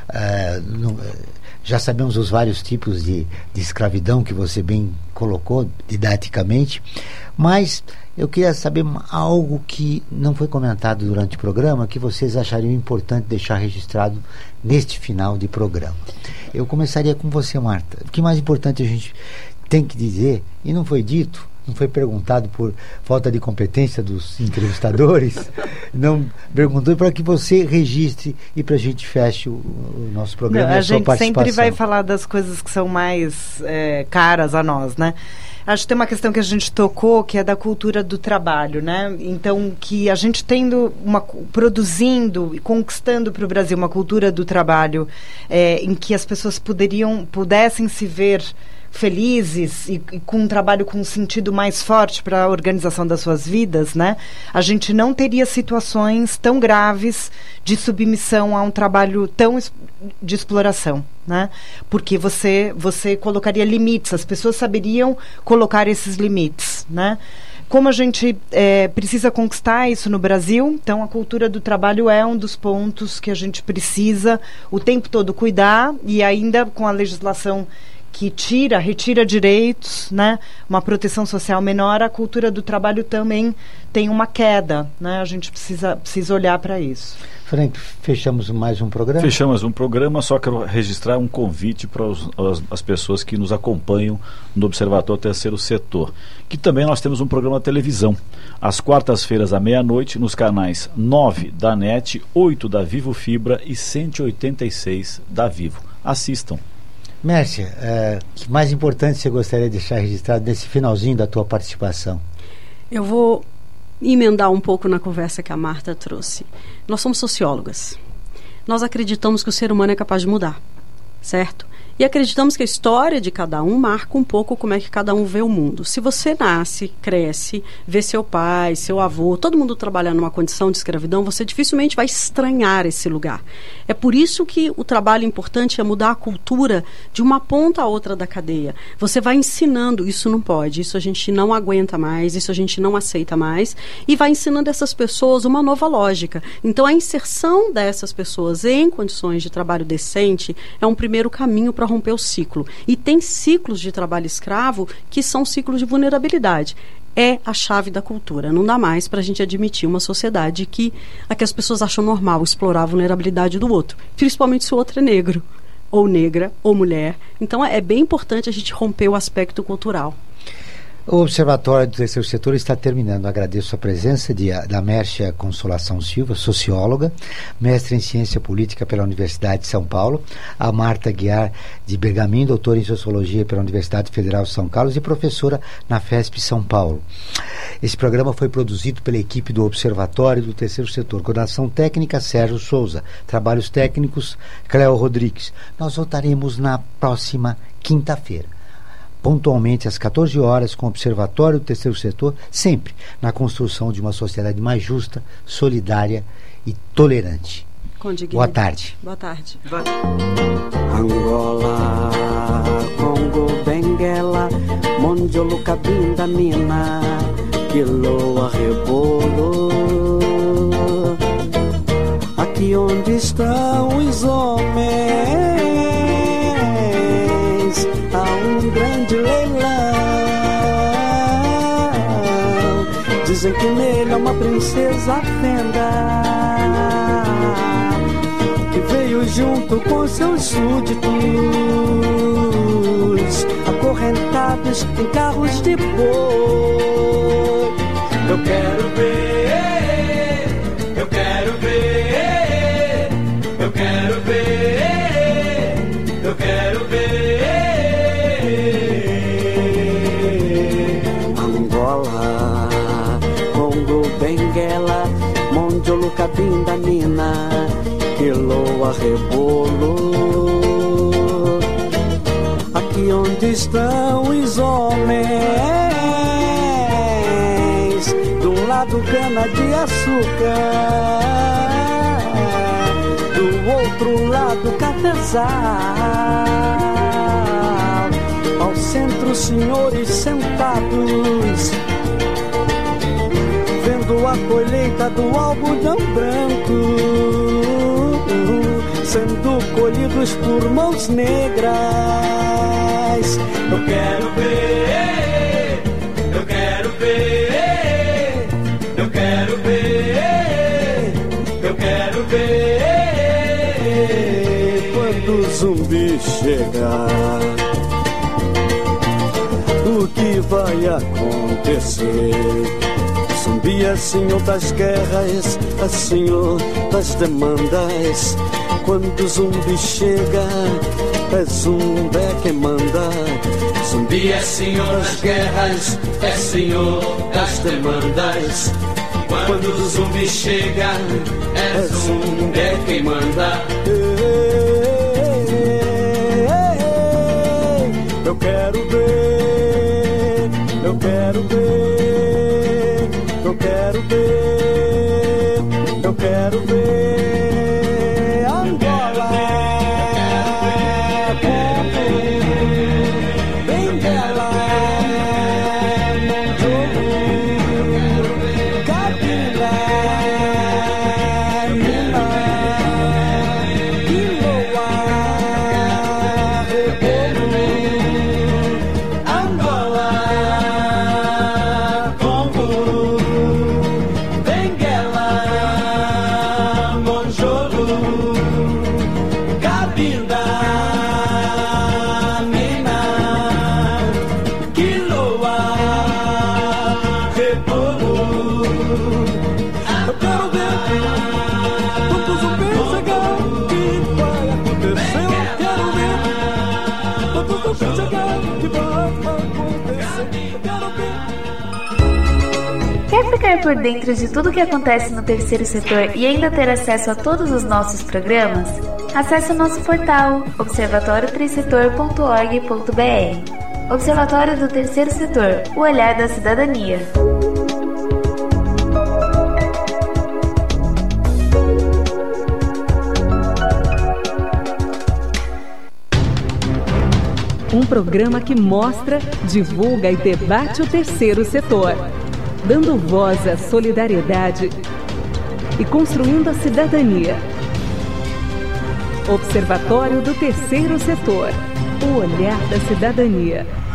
Uh, no, já sabemos os vários tipos de, de escravidão que você bem colocou didaticamente, mas eu queria saber algo que não foi comentado durante o programa, que vocês achariam importante deixar registrado neste final de programa. Eu começaria com você, Marta. O que mais importante a gente tem que dizer, e não foi dito, não foi perguntado por falta de competência dos entrevistadores, não perguntou, para que você registre e para a gente feche o, o nosso programa. Não, a, a gente sempre vai falar das coisas que são mais é, caras a nós, né? Acho que tem uma questão que a gente tocou, que é da cultura do trabalho, né? Então, que a gente tendo uma, produzindo e conquistando para o Brasil uma cultura do trabalho é, em que as pessoas poderiam, pudessem se ver felizes e, e com um trabalho com um sentido mais forte para a organização das suas vidas, né? A gente não teria situações tão graves de submissão a um trabalho tão de exploração, né? Porque você você colocaria limites, as pessoas saberiam colocar esses limites, né? Como a gente é, precisa conquistar isso no Brasil, então a cultura do trabalho é um dos pontos que a gente precisa o tempo todo cuidar, e ainda com a legislação que tira, retira direitos, né? Uma proteção social menor, a cultura do trabalho também tem uma queda, né? A gente precisa, precisa olhar para isso. Frank, fechamos mais um programa? Fechamos um programa, só quero registrar um convite para os, as, as pessoas que nos acompanham no Observatório Terceiro Setor, que também nós temos um programa de televisão, às quartas-feiras à meia-noite, nos canais nove da NET, oito da Vivo Fibra e cento e oitenta e seis da Vivo. Assistam. Mércia, é, o que mais importante você gostaria de deixar registrado nesse finalzinho da tua participação? Eu vou emendar um pouco na conversa que a Marta trouxe. Nós somos sociólogas. Nós acreditamos que o ser humano é capaz de mudar, certo? E acreditamos que a história de cada um marca um pouco como é que cada um vê o mundo. Se você nasce, cresce, vê seu pai, seu avô, todo mundo trabalhar numa condição de escravidão, você dificilmente vai estranhar esse lugar. É por isso que o trabalho importante é mudar a cultura de uma ponta a outra da cadeia. Você vai ensinando, isso não pode, isso a gente não aguenta mais, isso a gente não aceita mais, e vai ensinando essas pessoas uma nova lógica. Então a inserção dessas pessoas em condições de trabalho decente é um primeiro caminho para romper o ciclo. E tem ciclos de trabalho escravo que são ciclos de vulnerabilidade. É a chave da cultura. Não dá mais para a gente admitir uma sociedade que, a que as pessoas acham normal explorar a vulnerabilidade do outro, principalmente se o outro é negro, ou negra, ou mulher. Então é, é bem importante a gente romper o aspecto cultural. O Observatório do Terceiro Setor está terminando. Agradeço a presença de, da Mércia Consolação Silva, socióloga, mestre em Ciência Política pela Universidade de São Paulo, a Marta Guiar de Bergamin, doutora em Sociologia pela Universidade Federal de São Carlos e professora na FESP São Paulo. Esse programa foi produzido pela equipe do Observatório do Terceiro Setor. Coordenação técnica, Sérgio Souza. Trabalhos técnicos, Cléo Rodrigues. Nós voltaremos na próxima quinta-feira, pontualmente às quatorze horas, com o Observatório do Terceiro Setor, sempre na construção de uma sociedade mais justa, solidária e tolerante. Boa tarde. Boa tarde. Angola, Congo, Benguela, Mondiolo, Cabinda, Mina, Quiloa, Rebolo. Aqui onde estão os homens, leilão. Dizem que nele é uma princesa fenda, que veio junto com seus súditos, acorrentados em carros de boi. Eu quero ver, eu quero ver, eu quero ver, eu quero ver. Angola, Congo, Benguela, Mondiolo, Cabinda, Nina, Quiloa, Rebolo. Aqui onde estão os homens, de um lado cana de açúcar, do outro lado cafezal, ao centro senhores sentados, vendo a colheita do algodão branco, sendo colhidos por mãos negras. Eu quero ver, eu quero ver, eu quero ver, eu quero ver. Quando o zumbi chegar, o que vai acontecer? Zumbi é senhor das guerras, é senhor das demandas. Quando o zumbi chega, é zumbi quem manda. Zumbi é senhor das guerras, é senhor das demandas. Quando o zumbi chega, é zumbi quem manda. Eu quero ver, eu quero ver, eu quero ver, eu quero ver. Angola, Benguela, Cabinda, Nina, Quiloa, Rebolo. Angola, Congo, Benguela, Monjolo, Cabinda, Nina, Quiloa, Rebolo. Eu quero ver quantos zumbis chegar, o que vai acontecer? Eu quero ver quantos zumbis chegar, o que vai acontecer? Eu quero ver. Quer ficar por dentro de tudo o que acontece no terceiro setor e ainda ter acesso a todos os nossos programas? Acesse o nosso portal observatório três setor ponto org ponto br. Observatório do Terceiro Setor, o olhar da cidadania. Um programa que mostra, divulga e debate o terceiro setor, dando voz à solidariedade e construindo a cidadania. Observatório do Terceiro Setor, o olhar da cidadania.